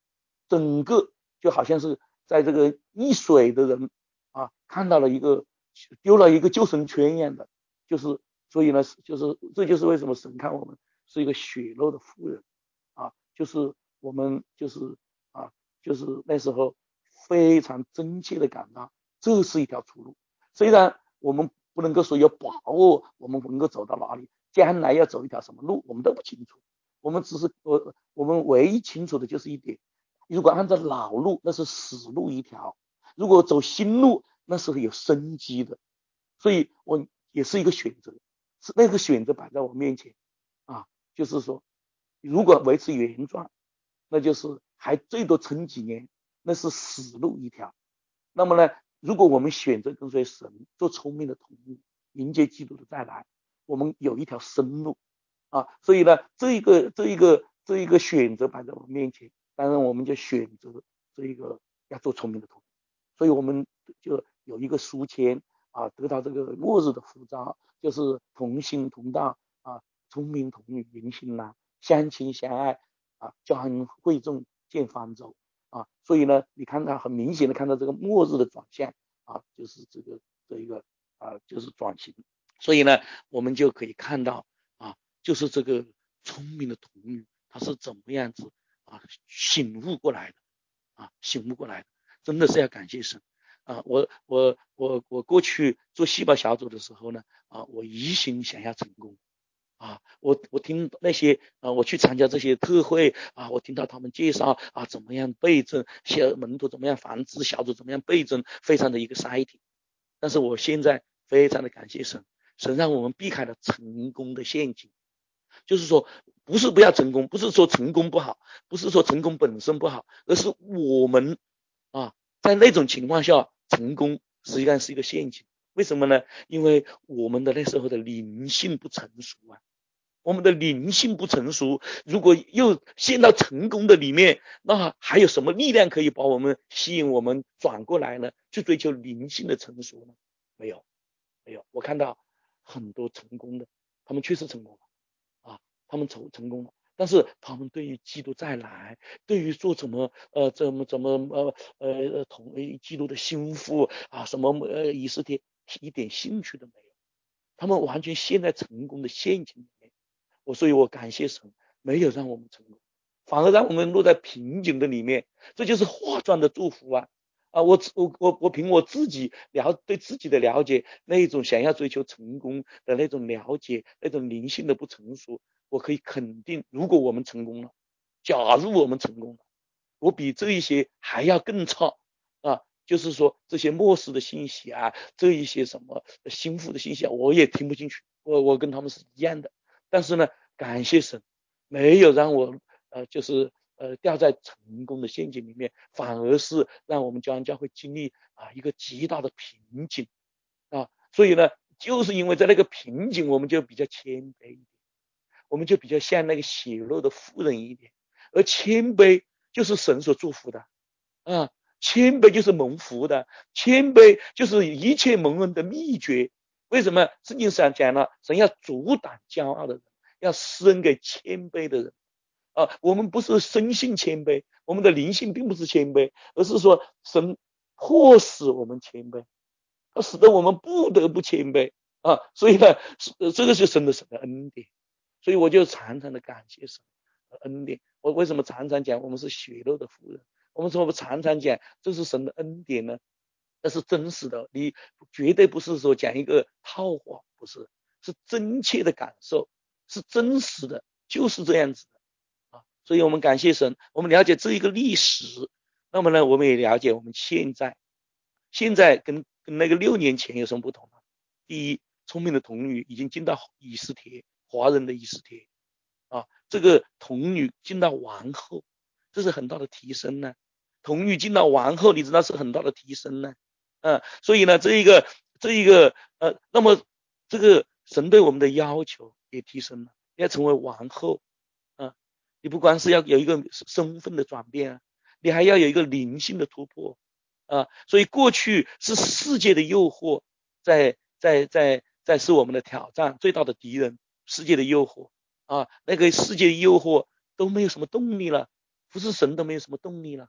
整个就好像是在这个溺水的人啊，看到了一个丢了一个救生圈一样的，就是所以呢，就是这就是为什么神看我们是一个血肉的妇人啊，就是我们就是啊，就是那时候非常真切的感到这是一条出路，虽然我们不能够说有把握我们能够走到哪里，将来要走一条什么路我们都不清楚，我们只是我我们唯一清楚的就是一点，如果按照老路那是死路一条，如果走新路那是有生机的，所以我也是一个选择，是那个选择摆在我面前啊，就是说如果维持原状，那就是还最多撑几年，那是死路一条。那么呢，如果我们选择跟随神，做聪明的童女，迎接基督的再来，我们有一条生路啊。所以呢，这一个这一个这一个选择摆在我们面前，当然我们就选择这一个要做聪明的童女。所以我们就有一个书签啊，得到这个末日的呼召，就是同心同道啊，聪明童女迎新郎，相亲相爱啊，交恩惠众见方舟啊。所以呢，你看到很明显的看到这个末日的转向啊，就是这个这一个啊，就是转型。所以呢，我们就可以看到啊，就是这个聪明的童女，她是怎么样子啊醒悟过来的啊，醒悟过来的。真的是要感谢神啊！我我我我过去做细胞小组的时候呢，啊，我一心想要成功啊，我我听那些啊，我去参加这些特会啊，我听到他们介绍啊，怎么样倍增，小门徒怎么样繁殖，小组怎么样倍增，非常的一个 exciting。但是我现在非常的感谢神，神让我们避开了成功的陷阱，就是说不是不要成功，不是说成功不好，不是说成功本身不好，而是我们啊，在那种情况下，成功实际上是一个陷阱。为什么呢？因为我们的那时候的灵性不成熟啊，我们的灵性不成熟，如果又陷到成功的里面，那还有什么力量可以把我们吸引我们转过来呢？去追求灵性的成熟呢？没有，没有。我看到很多成功的，他们确实成功了啊，他们成成功了。但是他们对于基督再来，对于做什么呃怎么怎么呃呃同基督的心腹啊什么呃以斯帖一点兴趣都没有，他们完全陷在成功的陷阱里面。我所以我感谢神，没有让我们成功，反而让我们落在瓶颈的里面，这就是化妆的祝福啊！啊，我我我我凭我自己了对自己的了解，那种想要追求成功的那种了解，那种灵性的不成熟，我可以肯定，如果我们成功了，假如我们成功了，我比这一些还要更差啊！就是说这些末世的信息啊，这一些什么心腹的信息啊，我也听不进去，我我跟他们是一样的。但是呢，感谢神，没有让我呃就是呃掉在成功的陷阱里面，反而是让我们教安教会经历啊一个极大的瓶颈啊。所以呢，就是因为在那个瓶颈，我们就比较谦卑一点，我们就比较像那个血肉的妇人一点，而谦卑就是神所祝福的啊，谦卑就是蒙福的，谦卑就是一切蒙恩的秘诀。为什么圣经上讲了，神要阻挡骄傲的人，要施恩给谦卑的人啊？我们不是生性谦卑，我们的灵性并不是谦卑，而是说神迫使我们谦卑，他使得我们不得不谦卑啊。所以呢，这个是神的神的恩典。所以我就常常的感谢神的恩典。我为什么常常讲我们是血肉的妇人？我们怎么常常讲这是神的恩典呢？那是真实的，你绝对不是说讲一个套话，不是，是真切的感受，是真实的，就是这样子的啊。所以我们感谢神，我们了解这一个历史，那么呢，我们也了解我们现在，现在跟跟那个六年前有什么不同呢？第一，聪明的童女已经进到以斯帖，华人的以斯帖啊，这个童女进到王后，这是很大的提升呢。童女进到王后，你知道是很大的提升呢。嗯、啊，所以呢，这一个这一个呃，那么这个神对我们的要求也提升了，要成为王后啊，你不光是要有一个身份的转变啊，你还要有一个灵性的突破啊。所以过去是世界的诱惑，在在在在是我们的挑战，最大的敌人，世界的诱惑啊，那个世界的诱惑都没有什么动力了，不是神都没有什么动力了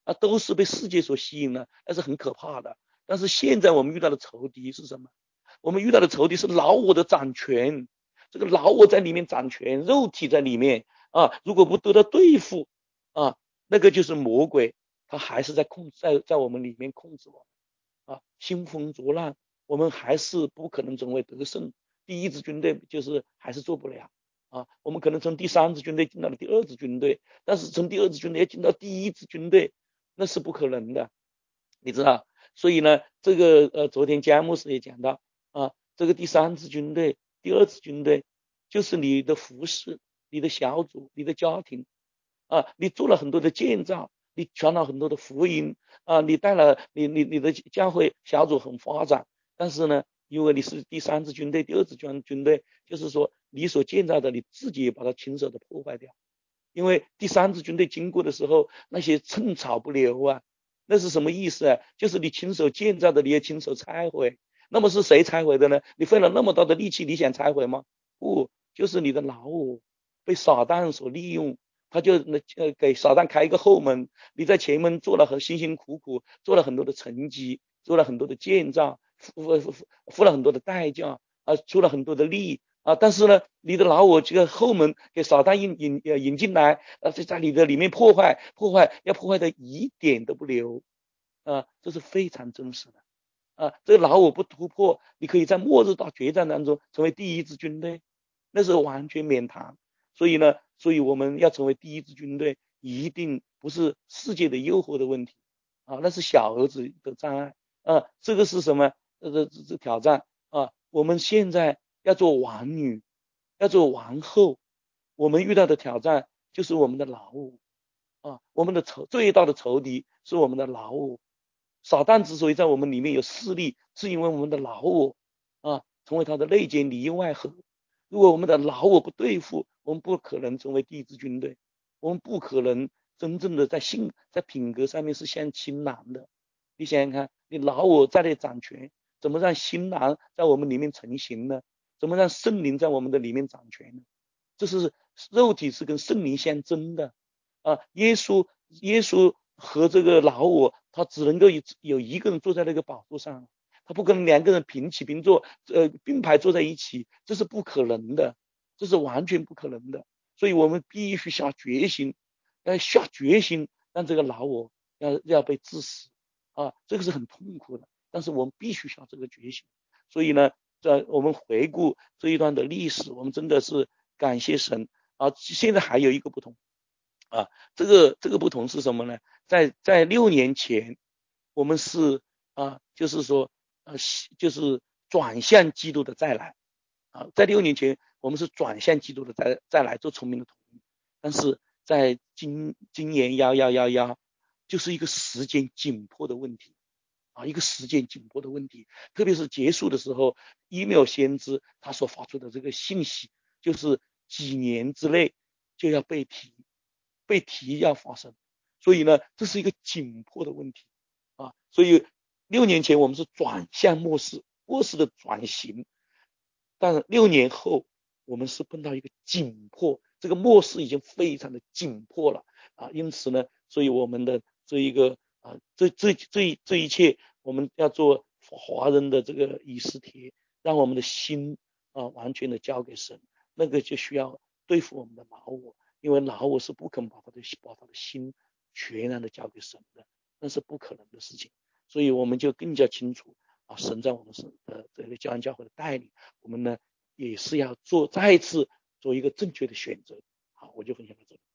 啊，都是被世界所吸引了，那是很可怕的。但是现在我们遇到的仇敌是什么？我们遇到的仇敌是老我的掌权，这个老我在里面掌权，肉体在里面啊，如果不得到对付啊，那个就是魔鬼，他还是在控制，在在我们里面控制我们啊，兴风作浪，我们还是不可能成为得胜。第一支军队就是还是做不了啊，我们可能从第三支军队进到了第二支军队，但是从第二支军队要进到第一支军队，那是不可能的，你知道？所以呢，这个呃，昨天佳牧师也讲到啊，这个第三支军队、第二支军队，就是你的服饰、你的小组、你的家庭啊，你做了很多的建造，你传了很多的福音啊，你带了你你你的教会小组很发展，但是呢，因为你是第三支军队、第二支军军队，就是说你所建造的你自己也把它亲手的破坏掉，因为第三支军队经过的时候，那些寸草不留啊。那是什么意思啊？就是你亲手建造的，你也亲手拆毁。那么是谁拆毁的呢？你费了那么大的力气，你想拆毁吗？不，就是你的老我被撒旦所利用，他就呃给撒旦开一个后门，你在前门做了很辛辛苦苦，做了很多的成绩，做了很多的建造，付付付付了很多的代价啊，出了很多的力啊，但是呢，你的老我这个后门给撒旦引引引进来，啊，就在你的里面破坏破坏，要破坏的一点都不留啊，这是非常真实的啊。这个老我不突破，你可以在末日大决战当中成为第一支军队，那是完全免谈。所以呢，所以我们要成为第一支军队，一定不是世界的诱惑的问题啊，那是小儿子的障碍啊。这个是什么？这这这挑战啊！我们现在要做王女，要做王后，我们遇到的挑战就是我们的老我啊，我们的仇最大的仇敌是我们的老我。撒旦之所以在我们里面有势力，是因为我们的老我啊，成为他的内奸里应外合。如果我们的老我不对付，我们不可能成为第一支军队，我们不可能真正的在性在品格上面是像新郎的。你想想看，你老我在那掌权，怎么让新郎在我们里面成型呢？怎么让圣灵在我们的里面掌权呢？这是肉体是跟圣灵相争的啊！耶稣耶稣和这个老我，他只能够有一个人坐在那个宝座上，他不可能两个人平起平坐，呃，并排坐在一起，这是不可能的，这是完全不可能的。所以我们必须下决心，要下决心让这个老我要要被致死啊！这个是很痛苦的，但是我们必须下这个决心。所以呢，在我们回顾这一段的历史，我们真的是感谢神啊！现在还有一个不同啊，这个这个不同是什么呢？在在六年前，我们是啊，就是说呃，就是转向基督的再来啊，在六年前我们是转向基督的再再来做聪明的统一，但是在今今年幺幺幺幺，就是一个时间紧迫的问题。啊，一个时间紧迫的问题，特别是结束的时候 ，email 先知他所发出的这个信息，就是几年之内就要被提，被提要发生，所以呢，这是一个紧迫的问题啊。所以六年前我们是转向末世，末世的转型，但是六年后我们是碰到一个紧迫，这个末世已经非常的紧迫了啊。因此呢，所以我们的这一个。啊，这这这这一切，我们要做华人的这个以斯帖，让我们的心啊完全的交给神，那个就需要对付我们的老我，因为老我是不肯把他的把他的心全然的交给神的，那是不可能的事情，所以我们就更加清楚啊，神在我们神的这个教安教会的带领，我们呢也是要做再一次做一个正确的选择。好，我就分享到这里。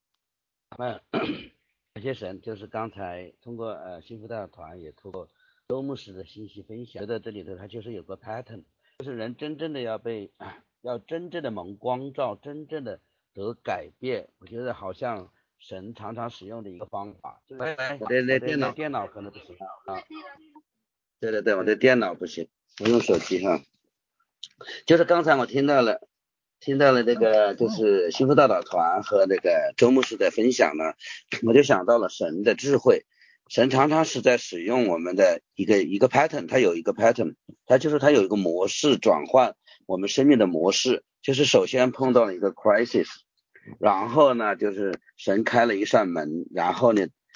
感谢神，就是刚才通过呃幸福大团也通过周牧师的信息分享，觉得这里头它就是有个 pattern， 就是人真正的要被要真正的蒙光照，真正的得改变。我觉得好像神常常使用的一个方法，就是我的那电脑电脑可能不行啊，对对对，我的电脑不行，我用手机哈。就是刚才我听到了。听到了这个就是幸福大导团和那个周牧师的分享呢，我就想到了神的智慧。神常常是在使用我们的一个一个 pattern， 它有一个 pattern， 它就是它有一个模式转换我们生命的模式，就是首先碰到了一个 crisis， 然后呢就是神开了一扇门，然后呢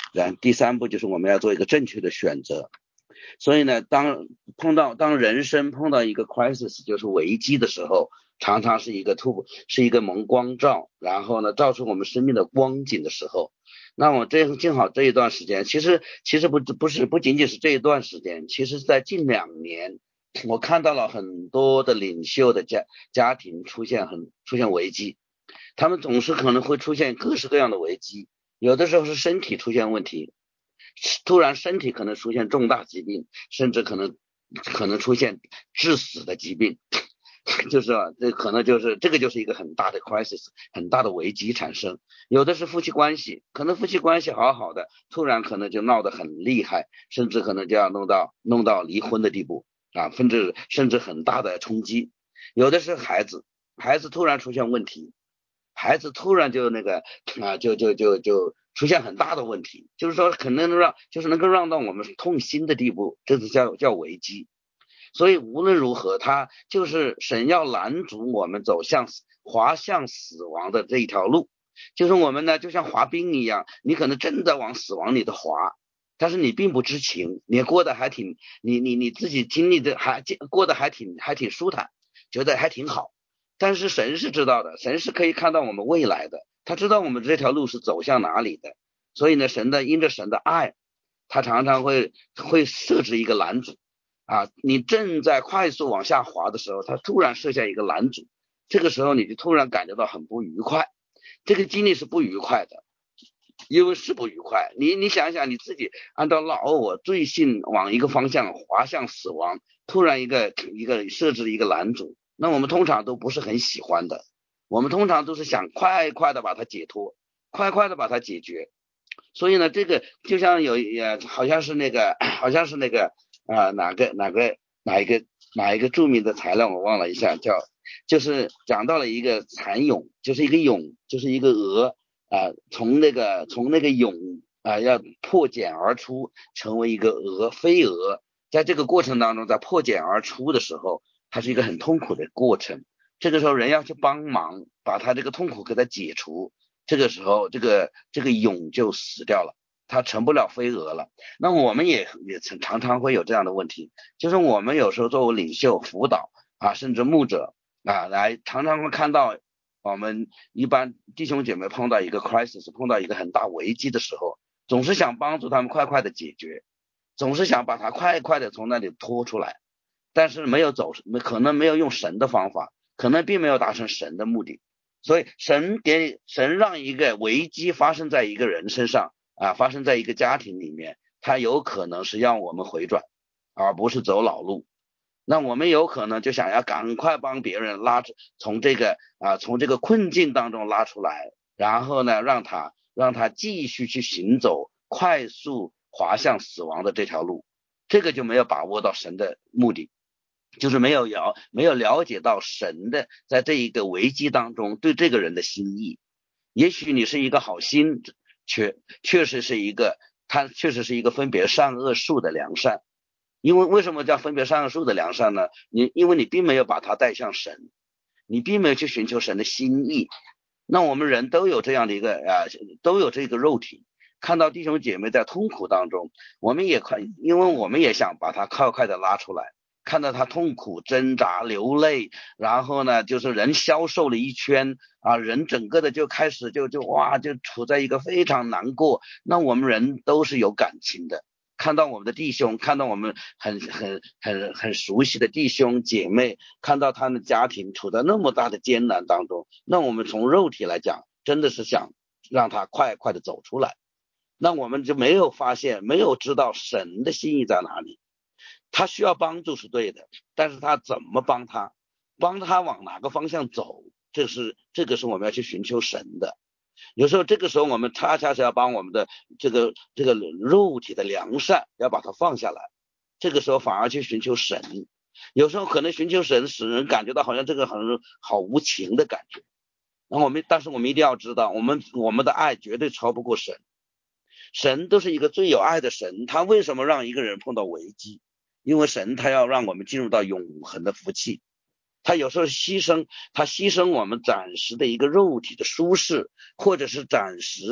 然后第三步就是我们要做一个正确的选择。所以呢，当碰到当人生碰到一个 crisis 就是危机的时候，常常是一个突是一个蒙光照，然后呢照出我们生命的光景的时候，那我这正好这一段时间，其实其实不不是不仅仅是这一段时间，其实在近两年我看到了很多的领袖的家家庭出现很出现危机，他们总是可能会出现各式各样的危机，有的时候是身体出现问题，突然身体可能出现重大疾病，甚至可能可能出现致死的疾病，就是啊，这可能就是这个就是一个很大的 crisis， 很大的危机产生。有的是夫妻关系，可能夫妻关系好好的，突然可能就闹得很厉害，甚至可能就要弄到弄到离婚的地步啊，甚至甚至很大的冲击。有的是孩子，孩子突然出现问题，孩子突然就那个啊，就就就就出现很大的问题，就是说可能让就是能够让到我们痛心的地步，这是叫叫危机。所以无论如何，他就是神要拦阻我们走向滑向死亡的这一条路，就是我们呢就像滑冰一样，你可能真的往死亡里头滑，但是你并不知情，你过得还挺你你你自己经历的还过得还挺还挺舒坦，觉得还挺好。但是神是知道的，神是可以看到我们未来的，他知道我们这条路是走向哪里的。所以呢，神的因着神的爱，他常常会会设置一个拦阻啊，你正在快速往下滑的时候，他突然设下一个拦阻，这个时候你就突然感觉到很不愉快，这个经历是不愉快的，因为是不愉快。你你想想你自己按照老我最信往一个方向滑向死亡，突然一个一个设置一个拦阻，那我们通常都不是很喜欢的，我们通常都是想快快的把它解脱，快快的把它解决。所以呢，这个就像有也好像是那个好像是那个啊、呃、哪个哪个哪一个哪一个著名的材料我忘了一下，叫就是讲到了一个蚕蛹，就是一个蛹，就是一个蛾啊、呃，从那个从那个蛹啊、呃、要破茧而出，成为一个蛾飞蛾，在这个过程当中，在破茧而出的时候，它是一个很痛苦的过程。这个时候人要去帮忙，把它这个痛苦给它解除。这个时候这个这个蛹就死掉了，它成不了飞蛾了。那我们也也常常会有这样的问题，就是我们有时候作为领袖辅导啊，甚至牧者啊，来常常会看到我们一般弟兄姐妹碰到一个 crisis， 碰到一个很大危机的时候，总是想帮助他们快快的解决，总是想把它快快的从那里拖出来，但是没有走可能没有用神的方法，可能并没有达成神的目的。所以神给神让一个危机发生在一个人身上啊，发生在一个家庭里面，他有可能是让我们回转，而不是走老路。那我们有可能就想要赶快帮别人拉从这个啊从这个困境当中拉出来，然后呢让他让他继续去行走快速滑向死亡的这条路，这个就没有把握到神的目的。就是没有了没有了解到神的在这一个危机当中对这个人的心意。也许你是一个好心，确确实是一个他确实是一个分别善恶树的良善。因为为什么叫分别善恶树的良善呢？你因为你并没有把它带向神，你并没有去寻求神的心意。那我们人都有这样的一个啊，都有这个肉体，看到弟兄姐妹在痛苦当中，我们也快，因为我们也想把他快快的拉出来。看到他痛苦挣扎流泪，然后呢就是人消瘦了一圈啊，人整个的就开始就就哇就处在一个非常难过。那我们人都是有感情的，看到我们的弟兄，看到我们很很很很熟悉的弟兄姐妹，看到他们家庭处在那么大的艰难当中，那我们从肉体来讲真的是想让他快快的走出来。那我们就没有发现，没有知道神的心意在哪里。他需要帮助是对的，但是他怎么帮他，帮他往哪个方向走，这是这个是我们要去寻求神的。有时候这个时候我们恰恰是要帮我们的这个这个肉体的良善要把它放下来，这个时候反而去寻求神。有时候可能寻求神使人感觉到好像这个很好无情的感觉，然后我们但是我们一定要知道，我们我们的爱绝对超不过神。神都是一个最有爱的神，他为什么让一个人碰到危机？因为神他要让我们进入到永恒的福气，他有时候牺牲他牺牲我们暂时的一个肉体的舒适，或者是暂时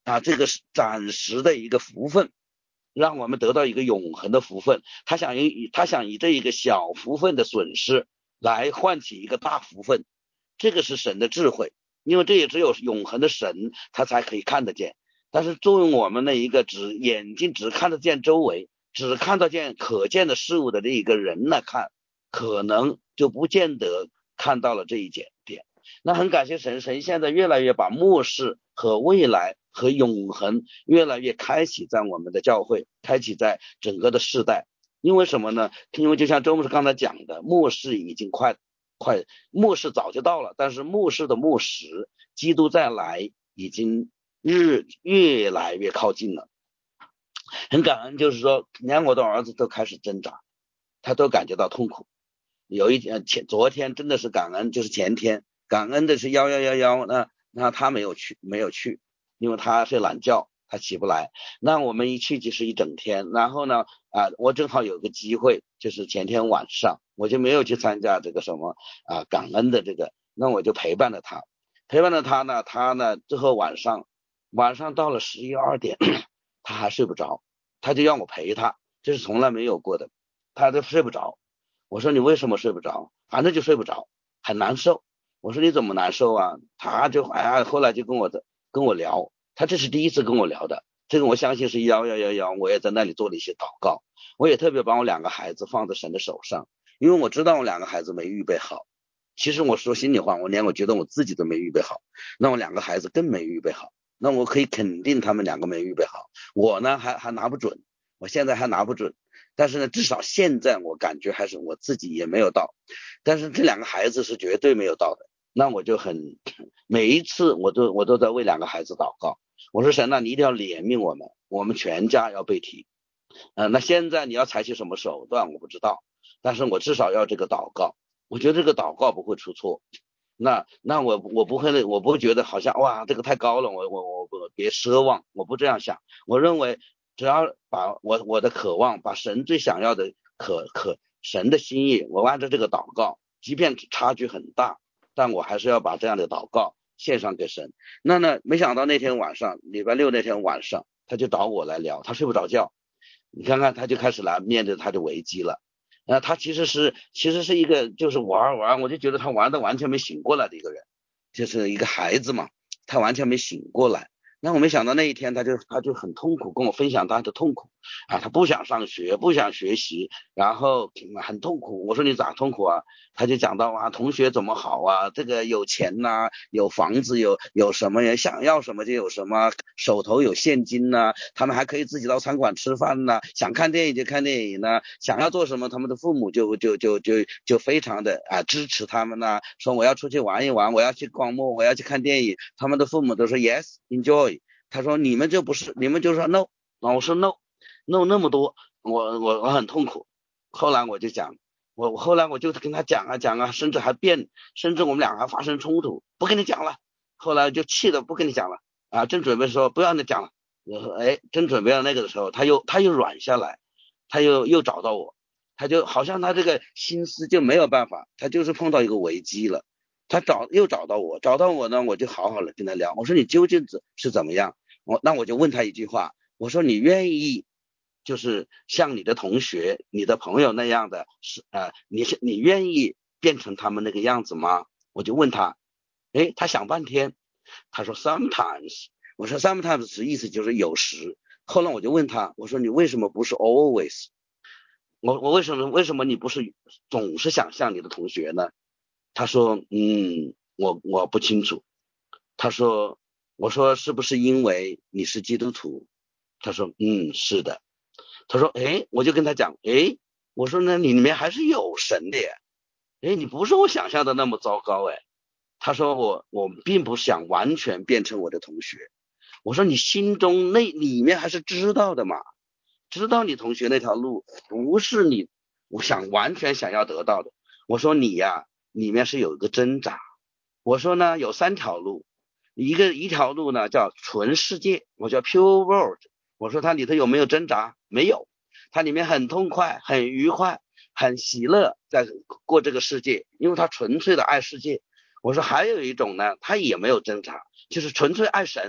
啊，这个是暂时的一个福分，让我们得到一个永恒的福分。他想以他想以这一个小福分的损失来唤起一个大福分，这个是神的智慧，因为这也只有永恒的神他才可以看得见。但是作为我们的一个只眼睛只看得见周围，只看得见可见的事物的这一个人来看，可能就不见得看到了这一点点。那很感谢神，神现在越来越把末世和未来和永恒越来越开启在我们的教会，开启在整个的世代。因为什么呢？因为就像周牧师刚才讲的，末世已经快快末世早就到了，但是末世的末时，基督再来已经日越来越靠近了。很感恩，就是说连我的儿子都开始挣扎，他都感觉到痛苦。有一天前昨天真的是感恩，就是前天感恩的是幺幺幺幺，那那他没有去没有去，因为他睡懒觉，他起不来。那我们一去就是一整天，然后呢啊，我正好有个机会，就是前天晚上我就没有去参加这个什么啊感恩的这个，那我就陪伴了他，陪伴了他呢，他呢最后晚上晚上到了十一二点，他还睡不着，他就让我陪他，这是从来没有过的，他都睡不着。我说你为什么睡不着？反正就睡不着，很难受。我说你怎么难受啊？他就哎呀，后来就跟我的跟我聊，他这是第一次跟我聊的，这个我相信是幺幺幺幺，我也在那里做了一些祷告，我也特别把我两个孩子放在神的手上，因为我知道我两个孩子没预备好。其实我说心里话，我连我觉得我自己都没预备好，那我两个孩子更没预备好，那我可以肯定他们两个没预备好，我呢还还拿不准，我现在还拿不准。但是呢，至少现在我感觉还是我自己也没有到，但是这两个孩子是绝对没有到的。那我就很每一次我都我都在为两个孩子祷告，我说神啊，你一定要怜悯我们，我们全家要被提。呃，那现在你要采取什么手段我不知道，但是我至少要这个祷告，我觉得这个祷告不会出错。那那我我不会我不会觉得好像哇这个太高了，我我我我别奢望，我不这样想。我认为只要把我我的渴望，把神最想要的可可神的心意，我按照这个祷告，即便差距很大，但我还是要把这样的祷告献上给神。那呢，没想到那天晚上，礼拜六那天晚上，他就找我来聊，他睡不着觉，你看看他就开始来面对他的危机了。那他其实是其实是一个就是玩玩，我就觉得他玩的完全没醒过来的一个人，就是一个孩子嘛，他完全没醒过来。那我没想到那一天他就他就很痛苦，跟我分享他的痛苦啊，他不想上学，不想学习，然后很痛苦。我说你咋痛苦啊？他就讲到啊，同学怎么好啊，这个有钱呐、啊，有房子，有有什么人想要什么就有什么，手头有现金呐、啊，他们还可以自己到餐馆吃饭呐、啊，想看电影就看电影呐、啊，想要做什么，他们的父母就就就就就非常的啊支持他们呐、啊，说我要出去玩一玩，我要去逛街，我要去看电影，他们的父母都说 yes enjoy。他说你们就不是，你们就说 no， 我说 no no 那么多，我我我很痛苦。后来我就讲，我我后来我就跟他讲啊讲啊，甚至还变，甚至我们俩还发生冲突，不跟你讲了。后来就气的不跟你讲了啊，正准备说不要你讲了，我说哎，正准备到那个的时候，他又他又软下来，他又又找到我，他就好像他这个心思就没有办法，他就是碰到一个危机了。他找又找到我，找到我呢，我就好好的跟他聊。我说你究竟是怎么样？我那我就问他一句话，我说你愿意就是像你的同学、你的朋友那样的，是呃，你是你愿意变成他们那个样子吗？我就问他，诶，他想半天，他说 sometimes。我说 sometimes 是意思就是有时。后来我就问他，我说你为什么不是 always？ 我我为什么为什么你不是总是想像你的同学呢？他说嗯，我我不清楚。他说，我说是不是因为你是基督徒？他说嗯，是的。他说诶，我就跟他讲，诶，我说那里面还是有神的耶，诶，你不是我想象的那么糟糕诶。他说我我并不想完全变成我的同学。我说你心中那里面还是知道的嘛，知道你同学那条路不是你我想完全想要得到的。我说你呀，里面是有一个挣扎。我说呢，有三条路，一个一条路呢叫纯世界，我叫 pure world。我说它里头有没有挣扎？没有，它里面很痛快，很愉快，很喜乐，在过这个世界，因为它纯粹的爱世界。我说还有一种呢，它也没有挣扎，就是纯粹爱神，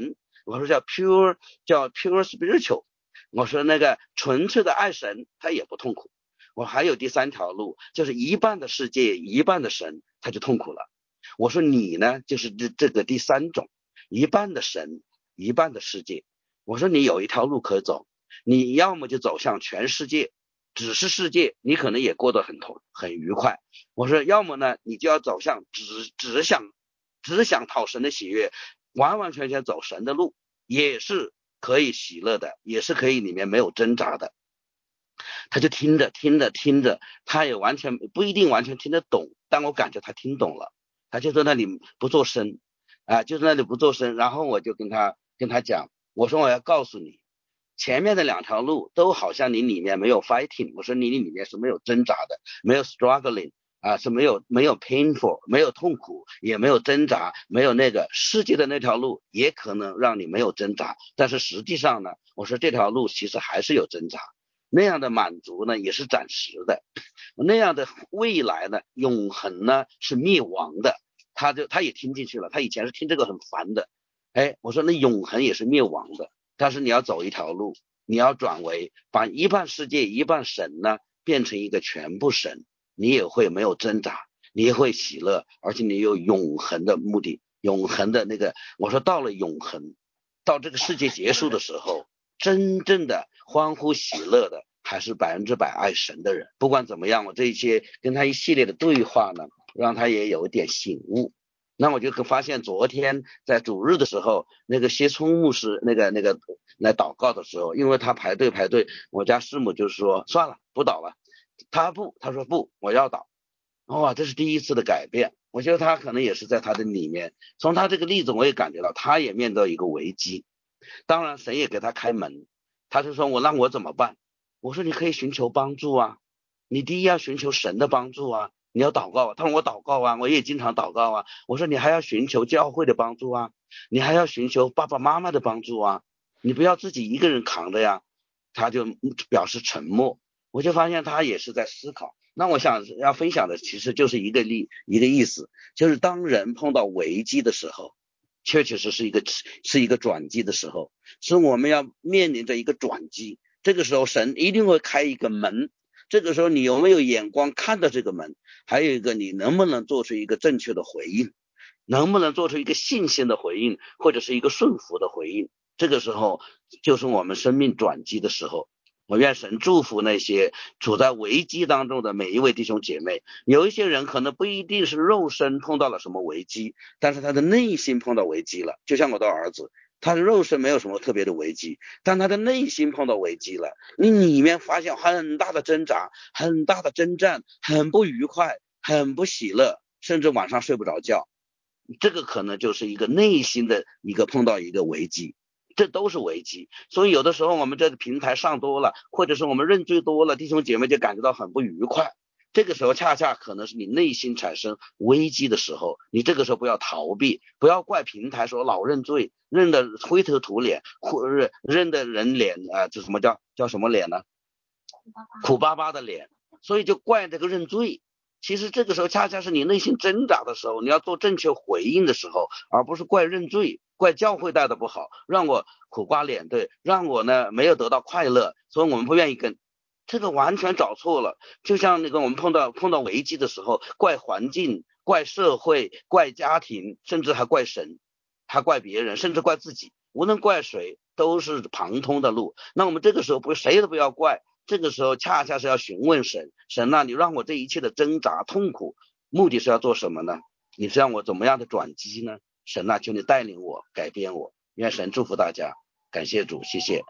我说叫 pure 叫 pure spiritual， 我说那个纯粹的爱神他也不痛苦。我还有第三条路，就是一半的世界一半的神，他就痛苦了。我说你呢，就是这这个第三种，一半的神一半的世界。我说你有一条路可走，你要么就走向全世界，只是世界，你可能也过得很痛很愉快。我说要么呢，你就要走向只只想只想讨神的喜悦，完完全全走神的路，也是可以喜乐的，也是可以里面没有挣扎的。他就听着听着听着，他也完全不一定完全听得懂，但我感觉他听懂了。他就在那里不做声啊，就在那里不做声。然后我就跟他跟他讲，我说我要告诉你，前面的两条路都好像你里面没有 fighting， 我说你里面是没有挣扎的，没有 struggling 啊，是没有没有 painful， 没有痛苦，也没有挣扎，没有那个世界的那条路也可能让你没有挣扎，但是实际上呢，我说这条路其实还是有挣扎。那样的满足呢也是暂时的，那样的未来呢永恒呢是灭亡的。他就他也听进去了，他以前是听这个很烦的。哎，我说那永恒也是灭亡的，但是你要走一条路，你要转为把一半世界一半神呢变成一个全部神，你也会没有挣扎，你也会喜乐，而且你有永恒的目的，永恒的那个。我说到了永恒，到这个世界结束的时候，真正的欢呼喜乐的还是百分之百爱神的人。不管怎么样，我这一些跟他一系列的对话呢，让他也有一点醒悟。那我就发现昨天在主日的时候，那个谢聪牧师那个那个来祷告的时候，因为他排队排队，我家师母就说算了不祷了，他不他说不我要祷。哇，这是第一次的改变。我觉得他可能也是在他的里面，从他这个例子我也感觉到他也面对一个危机。当然神也给他开门，他就说我让我怎么办？我说你可以寻求帮助啊，你第一要寻求神的帮助啊，你要祷告啊。他说我祷告啊，我也经常祷告啊。我说你还要寻求教会的帮助啊，你还要寻求爸爸妈妈的帮助啊，你不要自己一个人扛的呀。他就表示沉默，我就发现他也是在思考。那我想要分享的其实就是一个例一个意思，就是当人碰到危机的时候，确确实是一个是一个转机的时候，是我们要面临着一个转机。这个时候神一定会开一个门，这个时候你有没有眼光看到这个门，还有一个你能不能做出一个正确的回应，能不能做出一个信心的回应，或者是一个顺服的回应。这个时候就是我们生命转机的时候。我愿神祝福那些处在危机当中的每一位弟兄姐妹。有一些人可能不一定是肉身碰到了什么危机，但是他的内心碰到危机了。就像我的儿子，他的肉身没有什么特别的危机，但他的内心碰到危机了，你里面发现很大的挣扎，很大的征战，很不愉快，很不喜乐，甚至晚上睡不着觉。这个可能就是一个内心的一个碰到一个危机，这都是危机。所以有的时候我们这个平台上多了，或者是我们认罪多了，弟兄姐妹就感觉到很不愉快。这个时候恰恰可能是你内心产生危机的时候，你这个时候不要逃避，不要怪平台说老认罪，认的灰头土脸，或认认的人脸啊，这什么叫叫什么脸呢？苦巴巴的脸，所以就怪这个认罪。其实这个时候恰恰是你内心挣扎的时候，你要做正确回应的时候，而不是怪认罪，怪教会带的不好，让我苦瓜脸，对，让我呢没有得到快乐，所以我们不愿意跟。这个完全找错了。就像那个我们碰到碰到危机的时候，怪环境，怪社会，怪家庭，甚至还怪神，还怪别人，甚至怪自己，无论怪谁都是旁通的路。那我们这个时候不谁都不要怪，这个时候恰恰是要询问神，神啊，你让我这一切的挣扎痛苦，目的是要做什么呢？你是让我怎么样的转机呢？神啊，求你带领我，改变我。愿神祝福大家，感谢主，谢谢。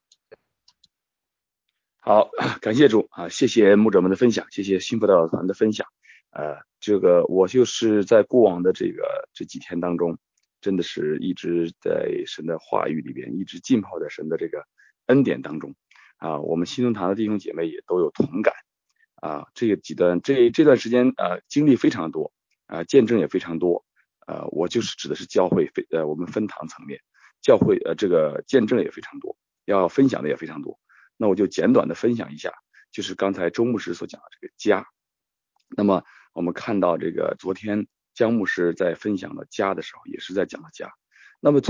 好，感谢主啊，谢谢牧者们的分享，谢谢幸福代表团的分享。呃，这个我就是在过往的这个这几天当中，真的是一直在神的话语里边，一直浸泡在神的这个恩典当中啊。我们新宗堂的弟兄姐妹也都有同感啊。这个几段这这段时间呃经历非常多啊，见证也非常多。呃，我就是指的是教会呃我们分堂层面，教会呃这个见证也非常多，要分享的也非常多。那我就简短的分享一下，就是刚才周牧师所讲的这个家。那么我们看到这个昨天江牧师在分享的家的时候，也是在讲的家。那么从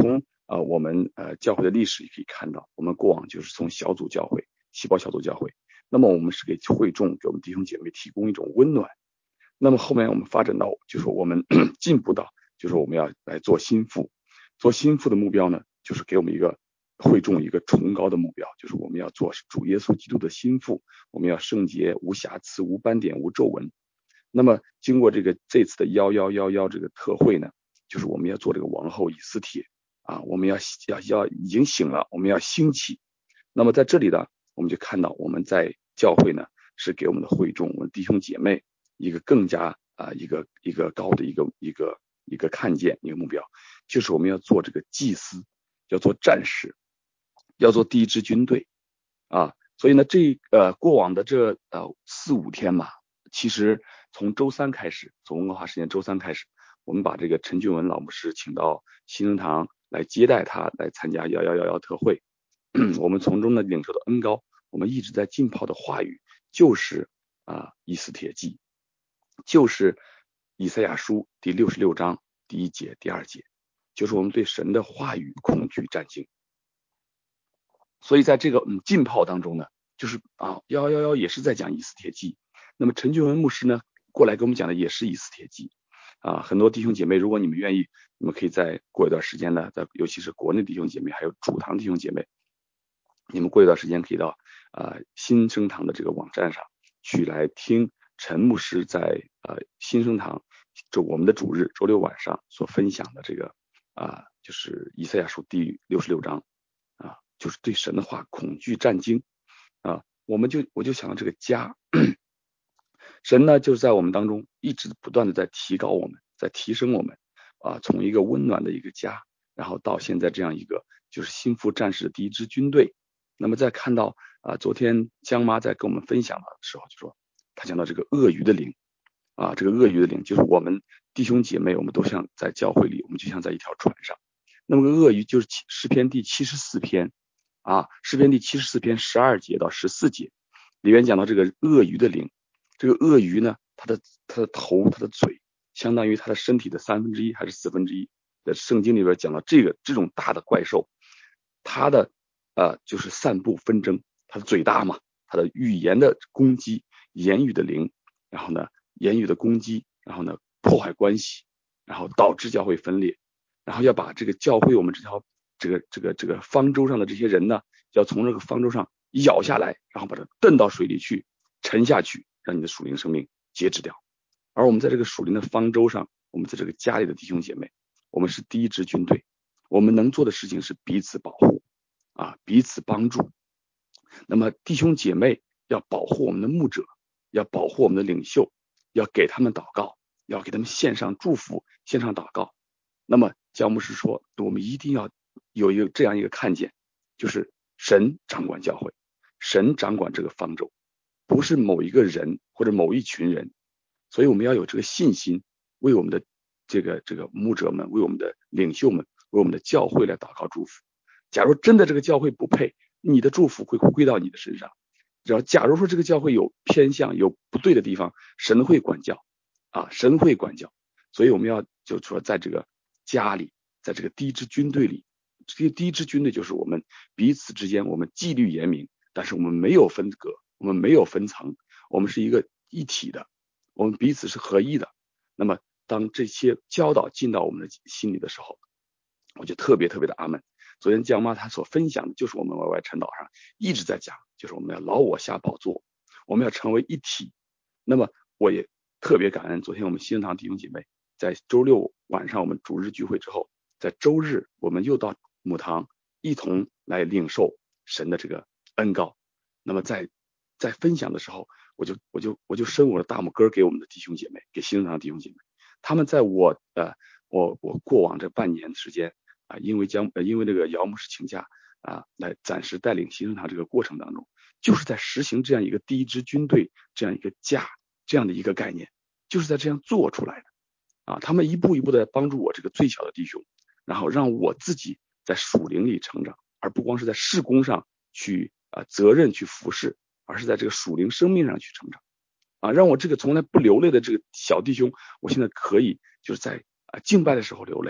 呃我们呃教会的历史也可以看到，我们过往就是从小组教会、细胞小组教会，那么我们是给会众、给我们弟兄姐妹提供一种温暖。那么后面我们发展到就是我们进步到就是我们要来做心腹，做心腹的目标呢，就是给我们一个会众一个崇高的目标，就是我们要做主耶稣基督的心腹，我们要圣洁、无瑕疵、无斑点、无皱纹。那么经过这个这次的幺幺幺幺这个特会呢，就是我们要做这个王后以斯帖啊，我们要要要已经醒了，我们要兴起。那么在这里呢，我们就看到我们在教会呢是给我们的会众、我们弟兄姐妹一个更加啊一个一个高的一个一个一个看见一个目标，就是我们要做这个祭司，要做战士，要做第一支军队啊。所以呢，这呃过往的这呃四五天嘛，其实从周三开始，从文化时间周三开始，我们把这个陈俊文老牧师请到新生堂来接待他，来参加幺幺幺幺特会。我们从中呢领受的恩膏，我们一直在浸泡的话语就是啊以斯帖记，就是以赛亚书第六十六章第一节、第二节，就是我们对神的话语恐惧战惊。所以在这个嗯浸泡当中呢，就是啊幺幺幺也是在讲以斯帖记。那么陈俊文牧师呢过来给我们讲的也是以斯帖记啊。很多弟兄姐妹，如果你们愿意，你们可以再过一段时间呢，在尤其是国内弟兄姐妹还有主堂弟兄姐妹，你们过一段时间可以到呃新生堂的这个网站上去来听陈牧师在呃新生堂就我们的主日周六晚上所分享的这个啊、呃、就是以赛亚书第六十六章啊，就是对神的话恐惧战惊啊。我们就我就想到这个家，神呢就是在我们当中一直不断的在提高我们，在提升我们啊，从一个温暖的一个家，然后到现在这样一个就是心腹战士的第一支军队。那么再看到啊，昨天江妈在跟我们分享的时候就说，她讲到这个鳄鱼的灵啊，这个鳄鱼的灵就是我们弟兄姐妹，我们都像在教会里，我们就像在一条船上。那么个鳄鱼就是诗篇第七十四篇啊，诗篇第七十四篇十二节到十四节里面讲到这个鳄鱼的灵。这个鳄鱼呢，它的它的头、它的嘴，相当于它的身体的三分之一还是四分之一。在圣经里边讲到这个这种大的怪兽，它的呃就是散布纷争，它的嘴大嘛，它的语言的攻击，言语的灵，然后呢言语的攻击，然后呢破坏关系，然后导致教会分裂，然后要把这个教会我们这条这个这个这个方舟上的这些人呢，要从这个方舟上咬下来，然后把它蹬到水里去，沉下去，让你的属灵生命截止掉。而我们在这个属灵的方舟上，我们在这个家里的弟兄姐妹，我们是第一支军队，我们能做的事情是彼此保护啊，彼此帮助。那么弟兄姐妹要保护我们的牧者，要保护我们的领袖，要给他们祷告，要给他们献上祝福，献上祷告。那么教牧师说，我们一定要有一个这样一个看见，就是神掌管教会，神掌管这个方舟，不是某一个人或者某一群人。所以我们要有这个信心，为我们的这个这个牧者们，为我们的领袖们，为我们的教会来祷告祝福。假如真的这个教会不配，你的祝福会归到你的身上。只要假如说这个教会有偏向有不对的地方，神会管教啊，神会管教。所以我们要就说在这个家里，在这个第一支军队里，这个第一支军队就是我们彼此之间我们纪律严明，但是我们没有分隔，我们没有分层，我们是一个一体的，我们彼此是合一的。那么当这些教导进到我们的心里的时候，我就特别特别的阿们。昨天江妈她所分享的就是我们 Y Y 晨祷上一直在讲，就是我们要老我下宝座，我们要成为一体。那么我也特别感恩昨天我们新生堂弟兄姐妹在周六晚上我们主日聚会之后，在周日我们又到母堂一同来领受神的这个恩膏。那么在在分享的时候，我就我就我就伸我的大拇哥给我们的弟兄姐妹，给新生堂的弟兄姐妹。他们在我呃我我过往这半年的时间啊，因为将呃因为那个姚牧师请假啊，来暂时带领新生堂这个过程当中，就是在实行这样一个第一支军队这样一个家这样的一个概念，就是在这样做出来的啊。他们一步一步的帮助我这个最小的弟兄，然后让我自己在属灵里成长，而不光是在事工上去啊责任去服侍，而是在这个属灵生命上去成长啊，让我这个从来不流泪的这个小弟兄，我现在可以就是在啊敬拜的时候流泪，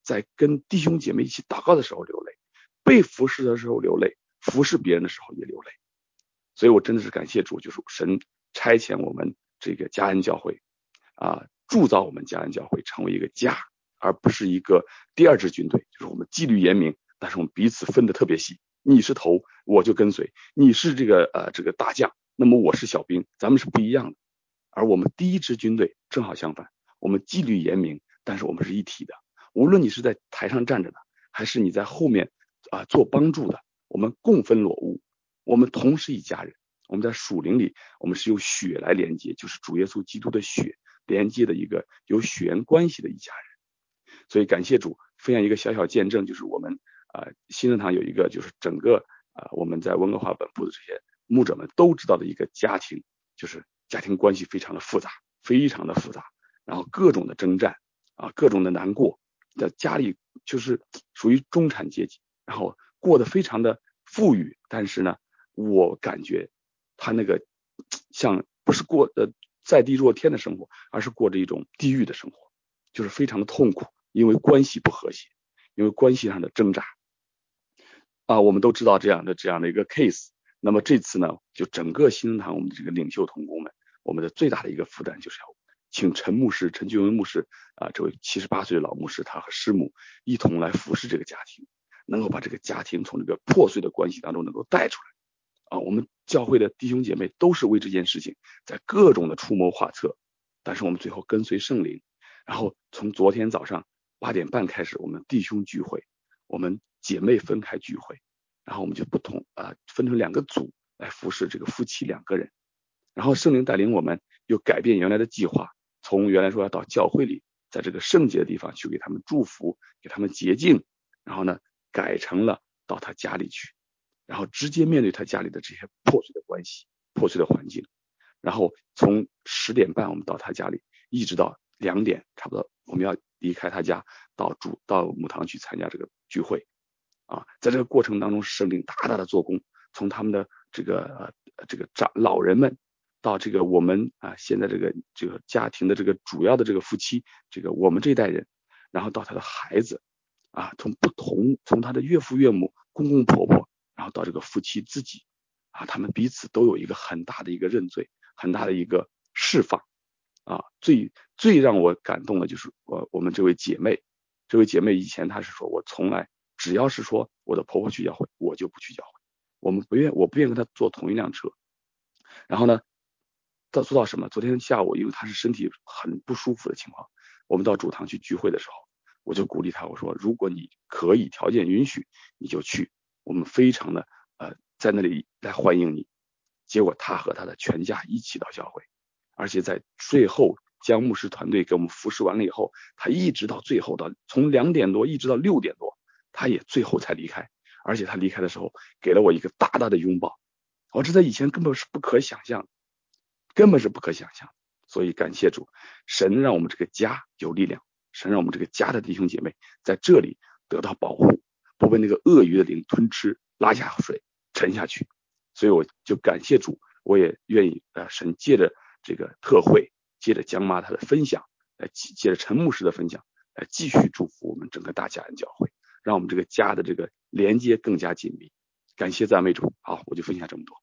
在跟弟兄姐妹一起祷告的时候流泪，被服侍的时候流泪，服侍别人的时候也流泪。所以我真的是感谢主，就是神差遣我们这个嘉恩教会啊，铸造我们嘉恩教会成为一个家，而不是一个第二支军队。就是我们纪律严明，但是我们彼此分得特别细，你是头我就跟随，你是这个呃这个大将，那么我是小兵，咱们是不一样的。而我们第一支军队正好相反，我们纪律严明，但是我们是一体的。无论你是在台上站着的，还是你在后面啊、呃、做帮助的，我们共分裸物，我们同是一家人。我们在属灵里，我们是由血来连接，就是主耶稣基督的血连接的一个有血缘关系的一家人。所以感谢主，分享一个小小见证，就是我们啊、呃、新人堂有一个就是整个啊、呃、我们在温哥华本部的这些牧者们都知道的一个家庭，就是家庭关系非常的复杂，非常的复杂，然后各种的征战啊，各种的难过，在家里就是属于中产阶级，然后过得非常的富裕，但是呢，我感觉他那个像不是过呃在地若天的生活，而是过着一种地狱的生活，就是非常的痛苦，因为关系不和谐，因为关系上的挣扎啊，我们都知道这样的这样的一个 case。那么这次呢，就整个新人堂我们的这个领袖同工们，我们的最大的一个负担就是要请陈牧师、陈俊文牧师啊，这位七十八岁的老牧师，他和师母一同来服侍这个家庭，能够把这个家庭从这个破碎的关系当中能够带出来啊。我们教会的弟兄姐妹都是为这件事情在各种的出谋划策，但是我们最后跟随圣灵，然后从昨天早上八点半开始，我们弟兄聚会，我们姐妹分开聚会，然后我们就不同啊、呃、分成两个组来服侍这个夫妻两个人，然后圣灵带领我们又改变原来的计划，从原来说要到教会里，在这个圣洁的地方去给他们祝福，给他们洁净，然后呢改成了到他家里去，然后直接面对他家里的这些破碎的关系、破碎的环境，然后从十点半我们到他家里，一直到两点，差不多我们要离开他家到主到母堂去参加这个聚会啊。在这个过程当中，圣灵大大的做工，从他们的这个呃这个长老人们到这个我们啊现在这个这个家庭的这个主要的这个夫妻，这个我们这一代人，然后到他的孩子啊，从不同从他的岳父岳母、公公婆婆，然后到这个夫妻自己啊，他们彼此都有一个很大的一个认罪，很大的一个释放啊。最最让我感动的就是我我们这位姐妹，这位姐妹以前她是说我从来只要是说我的婆婆去教会，我就不去教会，我们不愿我不愿跟她坐同一辆车。然后呢，到做到什么？昨天下午因为她是身体很不舒服的情况，我们到主堂去聚会的时候，我就鼓励她，我说如果你可以条件允许，你就去，我们非常的呃在那里来欢迎你。结果她和她的全家一起到教会，而且在最后将牧师团队给我们服侍完了以后，她一直到最后到从两点多一直到六点多，她也最后才离开，而且她离开的时候给了我一个大大的拥抱，我这在以前根本是不可想象的，根本是不可想象。所以感谢主，神让我们这个家有力量，神让我们这个家的弟兄姐妹在这里得到保护，不被那个鳄鱼的灵吞吃拉下水沉下去。所以我就感谢主，我也愿意呃神借着这个特会，借着江妈她的分享，来借着陈牧师的分享，来继续祝福我们整个大嘉恩教会，让我们这个家的这个连接更加紧密。感谢赞美主。好，我就分享这么多。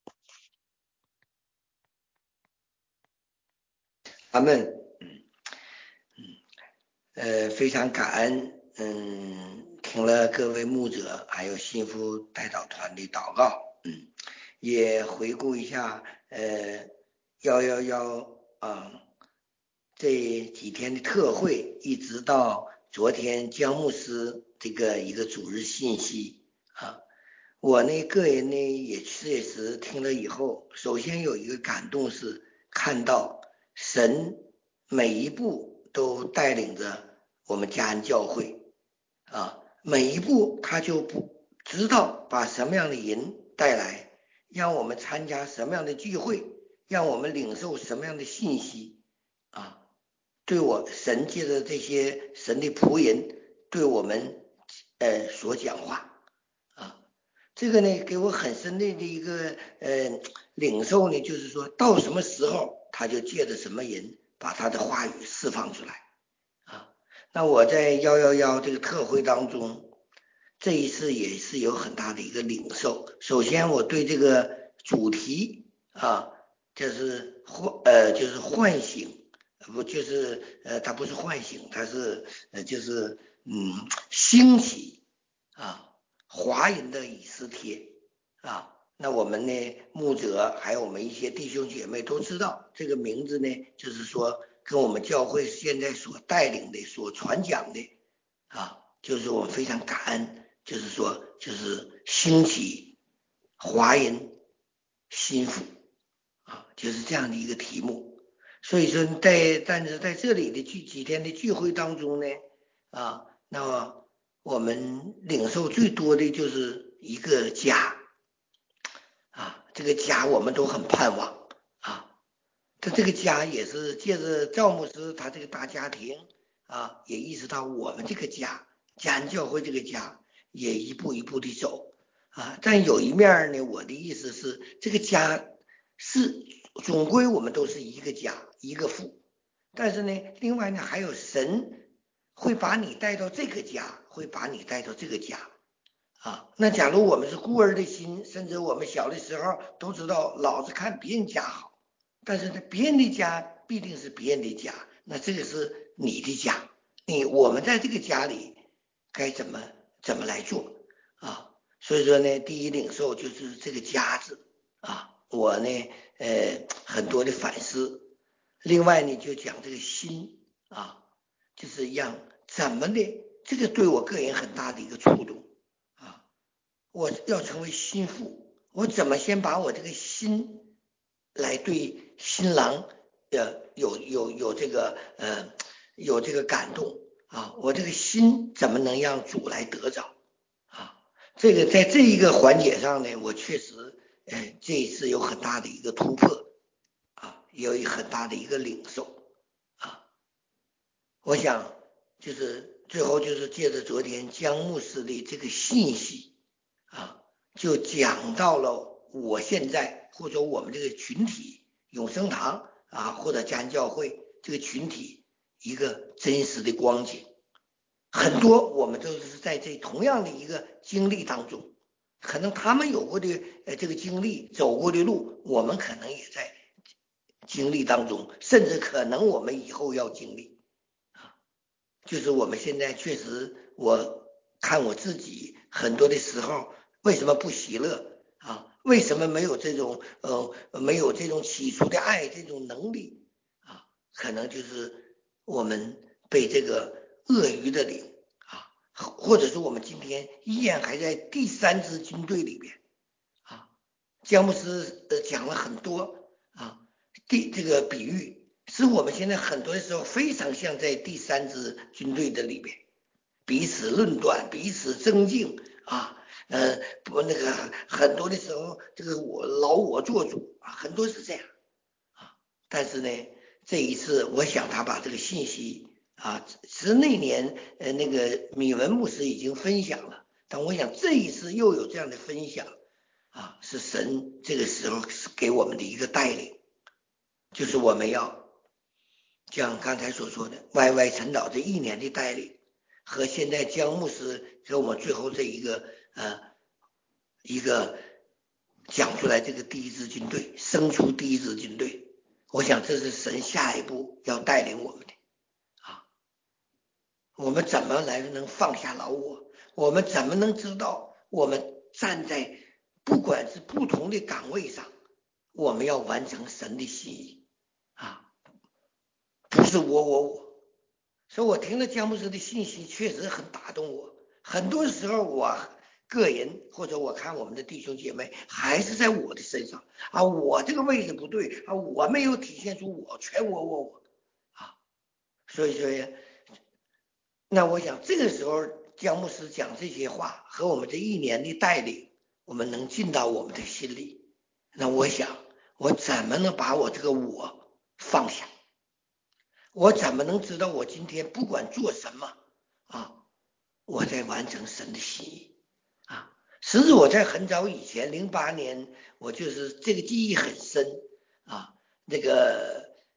阿们。呃，非常感恩，嗯，听了各位牧者还有幸福代祷团的祷告，嗯，也回顾一下，呃，幺幺幺啊，这几天的特会，一直到昨天江牧师这个一个主日信息啊，我呢个人呢也确实听了以后，首先有一个感动是看到神每一步都带领着我们嘉恩教会啊，每一步他就不知道把什么样的人带来，让我们参加什么样的聚会，让我们领受什么样的信息啊，对我神借着这些神的仆人对我们呃所讲话啊，这个呢给我很深的一个呃领受呢，就是说到什么时候他就借着什么人把他的话语释放出来啊。 那我在幺幺幺这个特会当中，这一次也是有很大的一个领受。首先我对这个主题啊，就是唤呃就是唤醒，不就是呃它不是唤醒，它是呃就是嗯兴起啊华人的以斯帖啊。那我们呢牧者还有我们一些弟兄姐妹都知道这个名字呢，就是说跟我们教会现在所带领的所传讲的啊，就是我们非常感恩，就是说就是兴起华人心腹啊，就是这样的一个题目。所以说在但是在这里的聚几天的聚会当中呢啊，那么我们领受最多的就是一个家啊，这个家我们都很盼望啊。他这个家也是借着赵牧师他这个大家庭啊，也意识到我们这个家家恩教会这个家也一步一步的走啊。但有一面呢，我的意思是这个家是总归我们都是一个家一个父，但是呢另外呢还有神会把你带到这个家，会把你带到这个家啊。那假如我们是孤儿的心，甚至我们小的时候都知道老是看别人家好，但是呢别人的家必定是别人的家，那这个是你的家，你我们在这个家里该怎么怎么来做啊？所以说呢，第一领受就是这个家字啊，我呢呃很多的反思。另外呢就讲这个心啊，就是让怎么的，这个对我个人很大的一个触动啊。我要成为心腹，我怎么先把我这个心来对新郎呃有有有这个呃有这个感动啊？我这个心怎么能让主来得着啊？这个在这一个环节上呢，我确实呃这一次有很大的一个突破啊，有一很大的一个领受啊。我想就是最后就是借着昨天江牧师的这个信息啊，就讲到了我现在或者我们这个群体永生堂啊，或者家恩教会这个群体一个真实的光景。很多我们都是在这同样的一个经历当中，可能他们有过的呃这个经历走过的路，我们可能也在经历当中，甚至可能我们以后要经历啊。就是我们现在确实，我看我自己很多的时候为什么不喜乐啊？为什么没有这种呃没有这种起初的爱这种能力啊？可能就是我们被这个鳄鱼的灵啊，或者是我们今天依然还在第三支军队里边啊。姜牧师呃讲了很多啊，第这个比喻，使我们现在很多的时候非常像在第三支军队的里边，彼此论断，彼此争竞啊。呃，不，那个很多的时候，这个我老我做主啊，很多是这样啊。但是呢，这一次我想他把这个信息啊，其实那年呃那个米文牧师已经分享了，但我想这一次又有这样的分享啊，是神这个时候是给我们的一个带领，就是我们要像刚才所说的歪歪陈导这一年的带领，和现在姜牧师给我们最后这一个呃一个讲出来这个第一支军队，生出第一支军队，我想这是神下一步要带领我们的啊。我们怎么来能放下老我？我们怎么能知道我们站在不管是不同的岗位上，我们要完成神的心意啊，不是我我我。所以我听了姜牧师的信息确实很打动我，很多时候我个人或者我看我们的弟兄姐妹还是在我的身上啊，我这个位置不对啊，我没有体现出我全我我我啊。所以说那我想这个时候姜牧师讲这些话和我们这一年的带领，我们能进到我们的心里，那我想我怎么能把我这个我放下？我怎么能知道我今天不管做什么啊，我在完成神的心意啊？实际我在很早以前零八年，我就是这个记忆很深啊。那个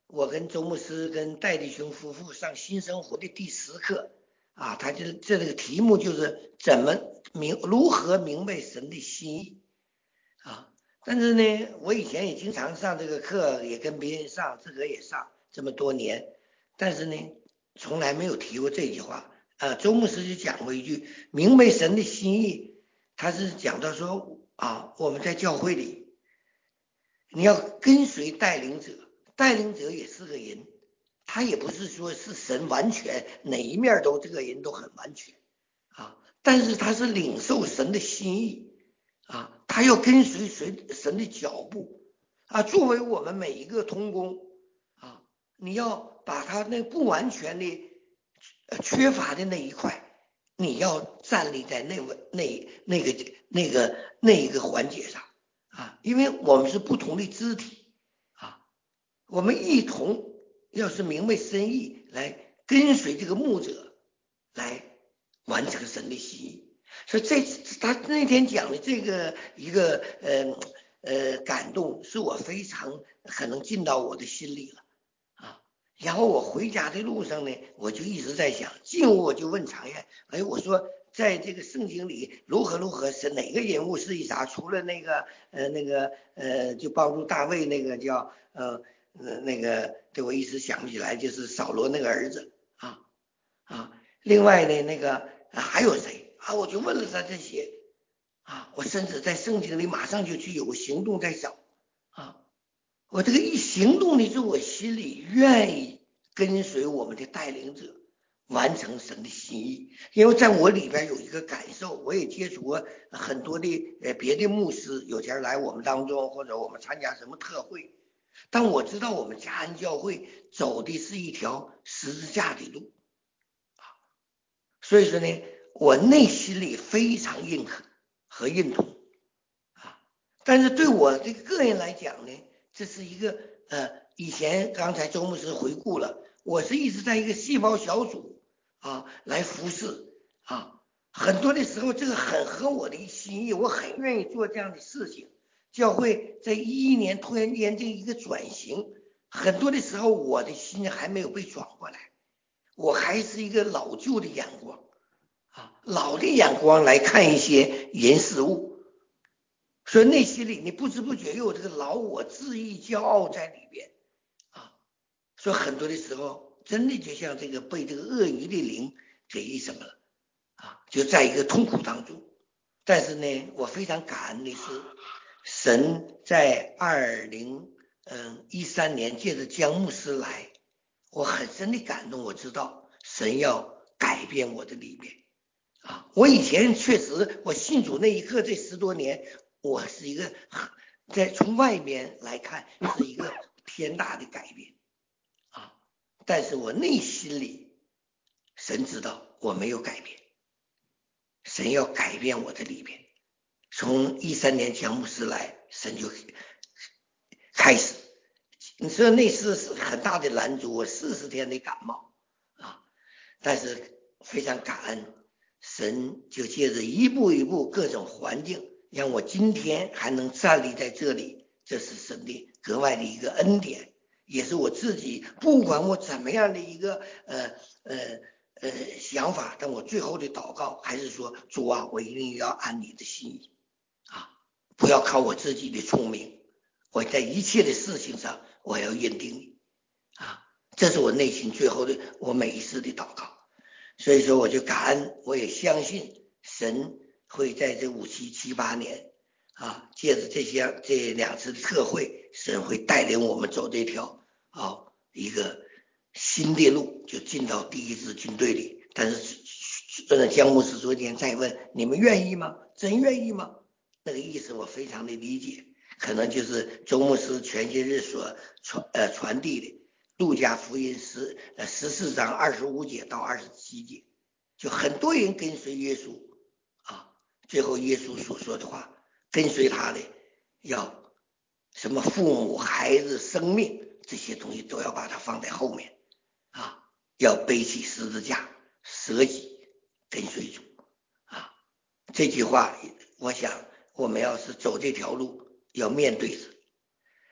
我跟周牧师跟戴弟兄夫妇上新生活的第十课啊，他就这个题目就是怎么明如何明白神的心意啊。但是呢，我以前也经常上这个课，也跟别人上，自个也上这么多年，但是呢，从来没有提过这句话啊。周牧师就讲过一句，明白神的心意，他是讲到说啊，我们在教会里，你要跟随带领者，带领者也是个人，他也不是说是神完全哪一面都这个人都很完全啊，但是他是领受神的心意啊，他要跟随随神的脚步啊。作为我们每一个同工啊，你要把他那不完全的、呃、缺乏的那一块，你要站立在那个那那个那个那一个环节上啊，因为我们是不同的肢体啊，我们一同要是明白深意，来跟随这个牧者来完成神的心意。所以这他那天讲的这个一个呃呃感动，是我非常可能进到我的心里了啊。然后我回家的路上呢，我就一直在想，进屋我就问常燕，哎，我说在这个圣经里如何如何是哪个人物是一啥？除了那个呃那个呃就帮助大卫那个叫呃呃那个，对我一时想不起来，就是扫罗那个儿子啊啊。另外呢那个、啊、还有谁？啊，我就问了他这些啊，我甚至在圣经里马上就去有个行动在找啊，我这个一行动的时候，我心里愿意跟随我们的带领者完成神的心意。因为在我里边有一个感受，我也接触过很多的呃别的牧师，有钱来我们当中，或者我们参加什么特会，但我知道我们嘉恩教会走的是一条十字架的路啊，所以说呢，我内心里非常认可和认同啊。但是对我这个个人来讲呢，这是一个呃，以前刚才周牧师回顾了，我是一直在一个细胞小组啊来服侍啊，很多的时候这个很合我的心意，我很愿意做这样的事情。教会在一一年突然间这一个转型，很多的时候我的心还没有被转过来，我还是一个老旧的眼光啊，老的眼光来看一些人事物，所以内心里你不知不觉又有这个老我自意骄傲在里边啊，所以很多的时候真的就像这个被这个鳄鱼的灵给什么了啊，就在一个痛苦当中。但是呢，我非常感恩的是，神在二零嗯一三年借着姜牧师来，我很深的感动，我知道神要改变我的里面啊。我以前确实，我信主那一刻这十多年，我是一个在从外面来看是一个天大的改变啊，但是我内心里神知道我没有改变，神要改变我的里面。从一三年姜牧师来，神就开始。你说那次是很大的拦阻，我四十天的感冒啊，但是非常感恩，神就借着一步一步各种环境，让我今天还能站立在这里，这是神的格外的一个恩典，也是我自己不管我怎么样的一个呃呃呃想法，但我最后的祷告还是说，主啊，我一定要按你的心意啊，不要靠我自己的聪明，我在一切的事情上我要认定你啊，这是我内心最后的我每一次的祷告。所以说我就感恩，我也相信神会在这五七七八年啊，借着这些这两次的特会，神会带领我们走这条啊一个新的路，就进到第一支军队里。但是呃姜牧师昨天在问，你们愿意吗？真愿意吗？那个意思我非常的理解，可能就是周牧师全节日所传呃传递的路加福音十呃十四章二十五节到二十七节，就很多人跟随耶稣啊，最后耶稣所说的话，跟随他的要什么父母孩子生命这些东西都要把它放在后面啊，要背起十字架舍己跟随主啊。这句话我想我们要是走这条路要面对着。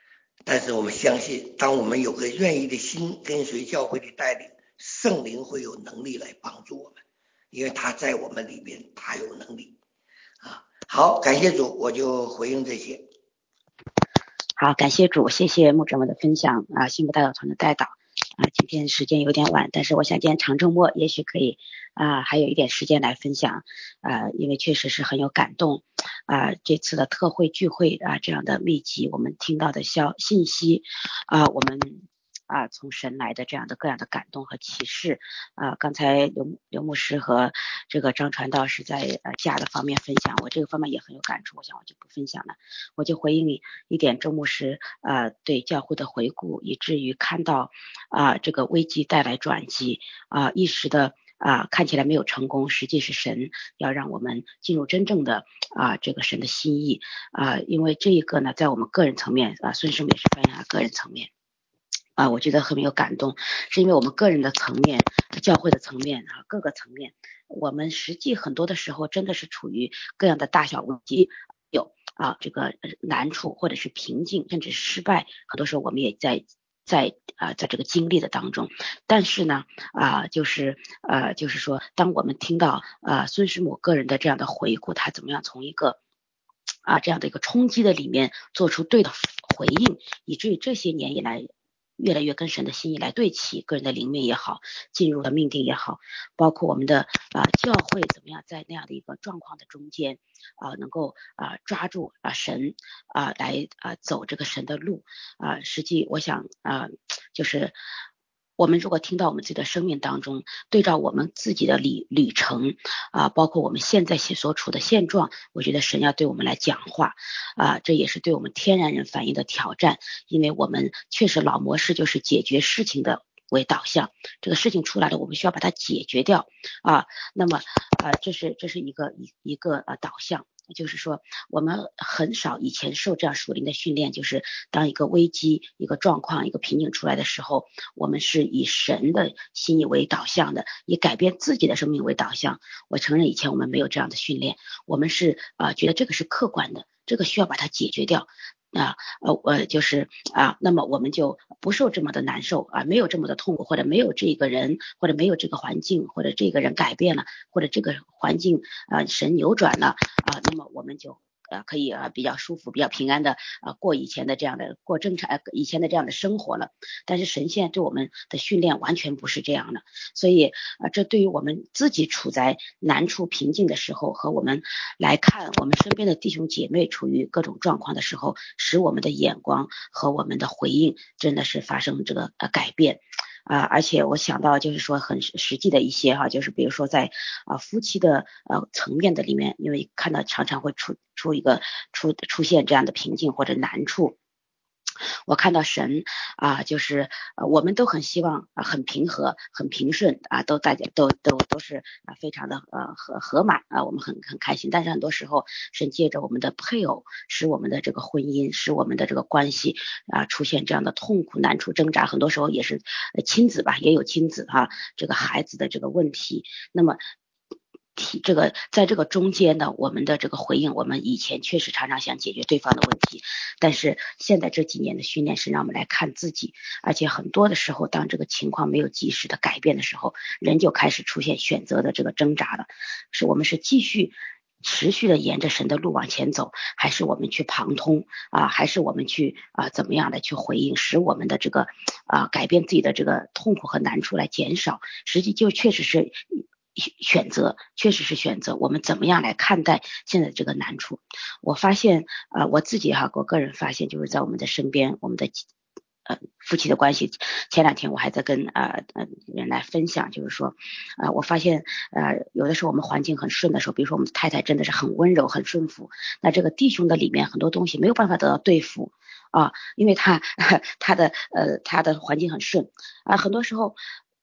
但是我们相信，当我们有个愿意的心，跟随教会的带领，圣灵会有能力来帮助我们，因为他在我们里面，他有能力啊。好，感谢主，我就回应这些。 好，感谢主，谢谢牧者们的分享啊，幸福大道团的带导啊，今天时间有点晚，但是我想今天长周末也许可以啊，还有一点时间来分享啊，因为确实是很有感动啊，这次的特会聚会啊，这样的密集，我们听到的消信息啊，我们啊从神来的这样的各样的感动和启示啊，刚才刘刘牧师和这个张传道是在呃家的方面分享，我这个方面也很有感触，我想我就不分享了，我就回应你一点周牧师呃对教会的回顾，以至于看到啊这个危机带来转机啊一时的啊看起来没有成功，实际是神要让我们进入真正的啊这个神的心意啊，因为这一个呢在我们个人层面啊，孙师母也是分享了个人层面。啊，我觉得很有感动，是因为我们个人的层面、教会的层面啊，各个层面，我们实际很多的时候真的是处于各样的大小危机，有啊这个难处或者是瓶颈，甚至失败，很多时候我们也在在啊在这个经历的当中。但是呢啊就是呃就是说，当我们听到呃孙师母个人的这样的回顾，他怎么样从一个啊这样的一个冲击的里面做出对的回应，以至于这些年以来越来越跟神的心意来对齐，个人的灵命也好，进入了命定也好，包括我们的啊、呃、教会怎么样在那样的一个状况的中间啊、呃、能够啊、呃、抓住啊、呃、神啊、呃、来啊、呃、走这个神的路啊、呃、实际我想啊、呃、就是我们如果听到我们自己的生命当中，对照我们自己的旅旅程啊，包括我们现在所处的现状，我觉得神要对我们来讲话啊，这也是对我们天然人反应的挑战，因为我们确实老模式就是解决事情的为导向，这个事情出来了，我们需要把它解决掉啊。那么呃，这是这是一个一一个呃导向。就是说我们很少以前受这样属灵的训练，就是当一个危机、一个状况、一个瓶颈出来的时候，我们是以神的心意为导向的，以改变自己的生命为导向。我承认以前我们没有这样的训练，我们是呃觉得这个是客观的，这个需要把它解决掉啊呃呃就是啊，那么我们就不受这么的难受啊，没有这么的痛苦，或者没有这个人，或者没有这个环境，或者这个人改变了，或者这个环境啊神扭转了啊，那么我们就呃可以啊比较舒服、比较平安的啊过以前的这样的过正常、呃、以前的这样的生活了。但是神现在对我们的训练完全不是这样的，所以啊这对于我们自己处在难处瓶颈的时候，和我们来看我们身边的弟兄姐妹处于各种状况的时候，使我们的眼光和我们的回应真的是发生这个呃改变。啊、呃，而且我想到就是说很实际的一些哈，就是比如说在啊、呃、夫妻的呃层面的里面，因为看到常常会出出一个出出现这样的瓶颈或者难处。我看到神啊，就是呃，我们都很希望啊，很平和、很平顺啊，都大家都都都是啊，非常的呃和和满啊，我们很很开心。但是很多时候，神借着我们的配偶，使我们的这个婚姻，使我们的这个关系啊，出现这样的痛苦、难处、挣扎。很多时候也是亲子吧，也有亲子哈、啊，这个孩子的这个问题。那么。这个在这个中间呢，我们的这个回应，我们以前确实常常想解决对方的问题，但是现在这几年的训练是让我们来看自己，而且很多的时候，当这个情况没有及时的改变的时候，人就开始出现选择的这个挣扎了，是我们是继续持续的沿着神的路往前走，还是我们去旁通啊，还是我们去啊怎么样的去回应，使我们的这个啊改变自己的这个痛苦和难处来减少，实际就确实是选择，确实是选择，我们怎么样来看待现在这个难处。我发现呃我自己哈，我个人发现就是在我们的身边，我们的呃夫妻的关系，前两天我还在跟呃呃人来分享，就是说呃我发现呃有的时候我们环境很顺的时候，比如说我们太太真的是很温柔很顺服，那这个弟兄的里面很多东西没有办法得到对付啊，因为他他的呃他的环境很顺啊，很多时候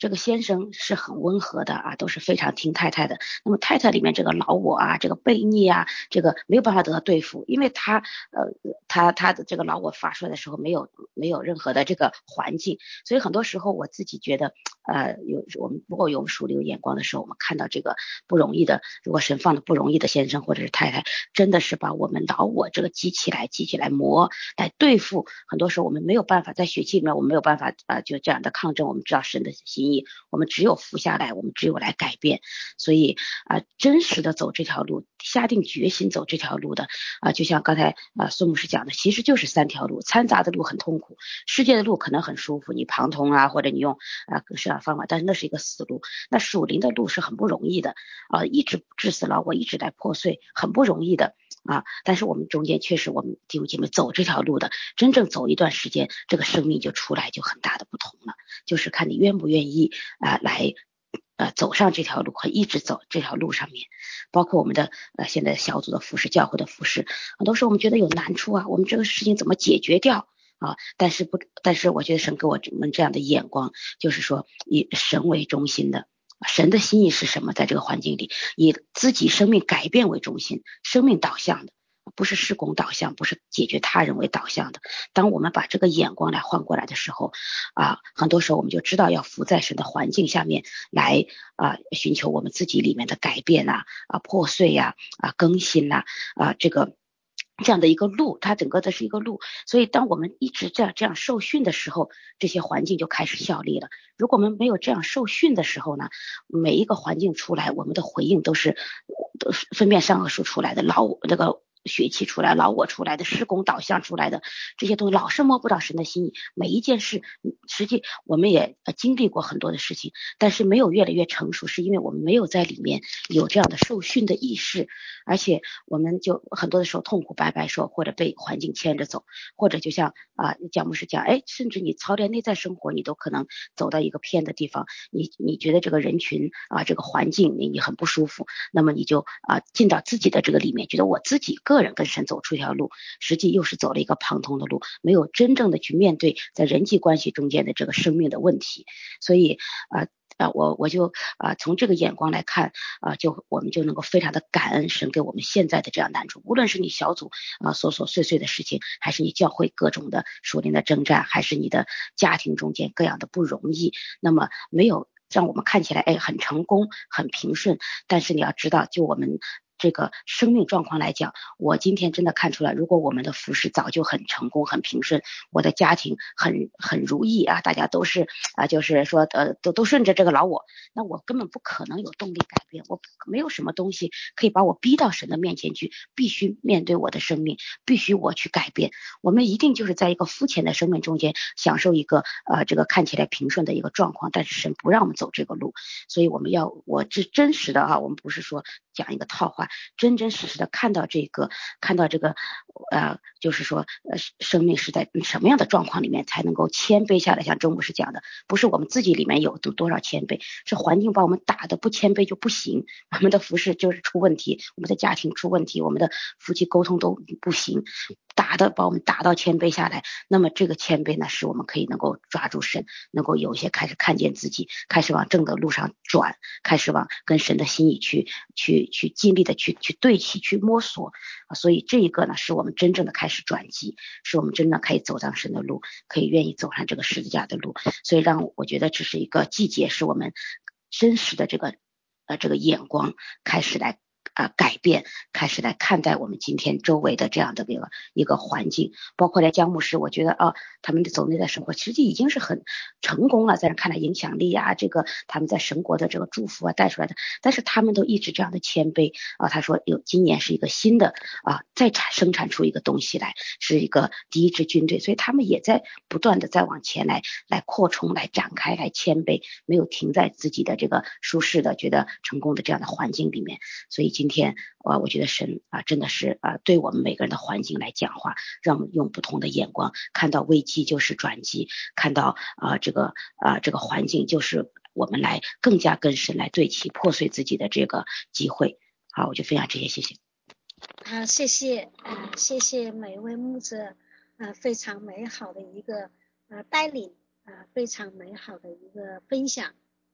这个先生是很温和的啊，都是非常听太太的。那么太太里面这个老我啊，这个悖逆啊，这个没有办法得到对付，因为他呃他他的这个老我发出来的时候没有没有任何的这个环境，所以很多时候我自己觉得呃有我们如果有属灵眼光的时候，我们看到这个不容易的，如果神放的不容易的先生或者是太太，真的是把我们老我这个激起来激起来磨来对付，很多时候我们没有办法在血气里面，我们没有办法啊、呃、就这样的抗争，我们知道神的心意，我们只有服下来，我们只有来改变。所以啊、呃，真实的走这条路，下定决心走这条路的啊、呃，就像刚才啊、呃、孙牧师讲的，其实就是三条路，掺杂的路很痛苦，世界的路可能很舒服，你旁通啊，或者你用啊各式各样方法，但是那是一个死路。那属灵的路是很不容易的啊，一直致死老我，一直在破碎，很不容易的啊。但是我们中间确实，我们弟兄姐妹走这条路的，真正走一段时间，这个生命就出来就很大的不同了，就是看你愿不愿意啊来。呃，走上这条路和一直走这条路上面，包括我们的呃现在小组的服侍、教会的服侍，很多时候我们觉得有难处啊，我们这个事情怎么解决掉啊？但是不，但是我觉得神给我们这样的眼光，就是说以神为中心的。神的心意是什么？在这个环境里，以自己生命改变为中心，生命导向的，不是事工导向，不是解决他人为导向的。当我们把这个眼光来换过来的时候，啊，很多时候我们就知道要服在神的环境下面来啊，寻求我们自己里面的改变呐、啊，破碎呀、啊，啊，更新呐、啊，啊，这个。这样的一个路，它整个的是一个路，所以当我们一直这样这样受训的时候，这些环境就开始效力了。如果我们没有这样受训的时候呢，每一个环境出来，我们的回应都是都是分辨善恶树出来的，老这个血气出来，老我出来的，事工导向出来的这些东西，老是摸不到神的心意。每一件事，实际我们也经历过很多的事情，但是没有越来越成熟，是因为我们没有在里面有这样的受训的意识，而且我们就很多的时候痛苦白白说，或者被环境牵着走，或者就像啊讲牧师讲，哎，甚至你操练内在生活，你都可能走到一个偏的地方，你你觉得这个人群啊这个环境你你很不舒服，那么你就啊进到自己的这个里面，觉得我自己个人跟神走出一条路，实际又是走了一个旁通的路，没有真正的去面对在人际关系中间的这个生命的问题，所以啊。啊，我我就啊从这个眼光来看啊，就我们就能够非常的感恩神给我们现在的这样难处，无论是你小组啊琐琐碎碎的事情，还是你教会各种的属灵的征战，还是你的家庭中间各样的不容易，那么没有让我们看起来哎很成功很平顺，但是你要知道，就我们这个生命状况来讲，我今天真的看出来，如果我们的服饰早就很成功很平顺，我的家庭很很如意啊，大家都是啊，就是说呃都都顺着这个老我，那我根本不可能有动力改变，我没有什么东西可以把我逼到神的面前去，必须面对我的生命，必须我去改变。我们一定就是在一个肤浅的生命中间享受一个呃这个看起来平顺的一个状况，但是神不让我们走这个路，所以我们要我是真实的啊，我们不是说讲一个套话，真真实实的看到这个看到这个呃就是说呃生命是在什么样的状况里面才能够谦卑下来，像周牧师讲的，不是我们自己里面有多少谦卑，是环境把我们打的不谦卑就不行，我们的服饰就是出问题，我们的家庭出问题，我们的夫妻沟通都不行，打的把我们打到谦卑下来，那么这个谦卑呢，使我们可以能够抓住神，能够有一些开始看见自己，开始往正的路上转，开始往跟神的心意去去去尽力的去去对齐去摸索，所以这一个呢，是我们真正的开始转机，是我们真的可以走上神的路，可以愿意走上这个十字架的路，所以让我觉得这是一个季节，是我们真实的这个呃这个眼光开始来啊、呃，改变，开始来看待我们今天周围的这样的一个一个环境，包括来江牧师，我觉得啊，他们的走内在生活其实已经是很成功了，在人看来影响力啊，这个他们在神国的这个祝福啊带出来的，但是他们都一直这样的谦卑啊，他说有今年是一个新的啊，再产生产出一个东西来，是一个第一支军队，所以他们也在不断的在往前来来扩充、来展开、来谦卑，没有停在自己的这个舒适的、觉得成功的这样的环境里面，所以今天啊，我觉得神啊真的是啊对我们每个人的环境来讲话，让我们用不同的眼光看到危机就是转机，看到啊这个啊这个环境就是我们来更加跟神来对齐，破碎自己的这个机会。好，我就分享这些，谢谢。 好，谢谢啊，谢谢每位牧者啊，非常美好的一个啊带领啊，非常美好的一个分享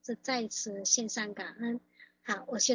这再一次献上感恩。好，我现在。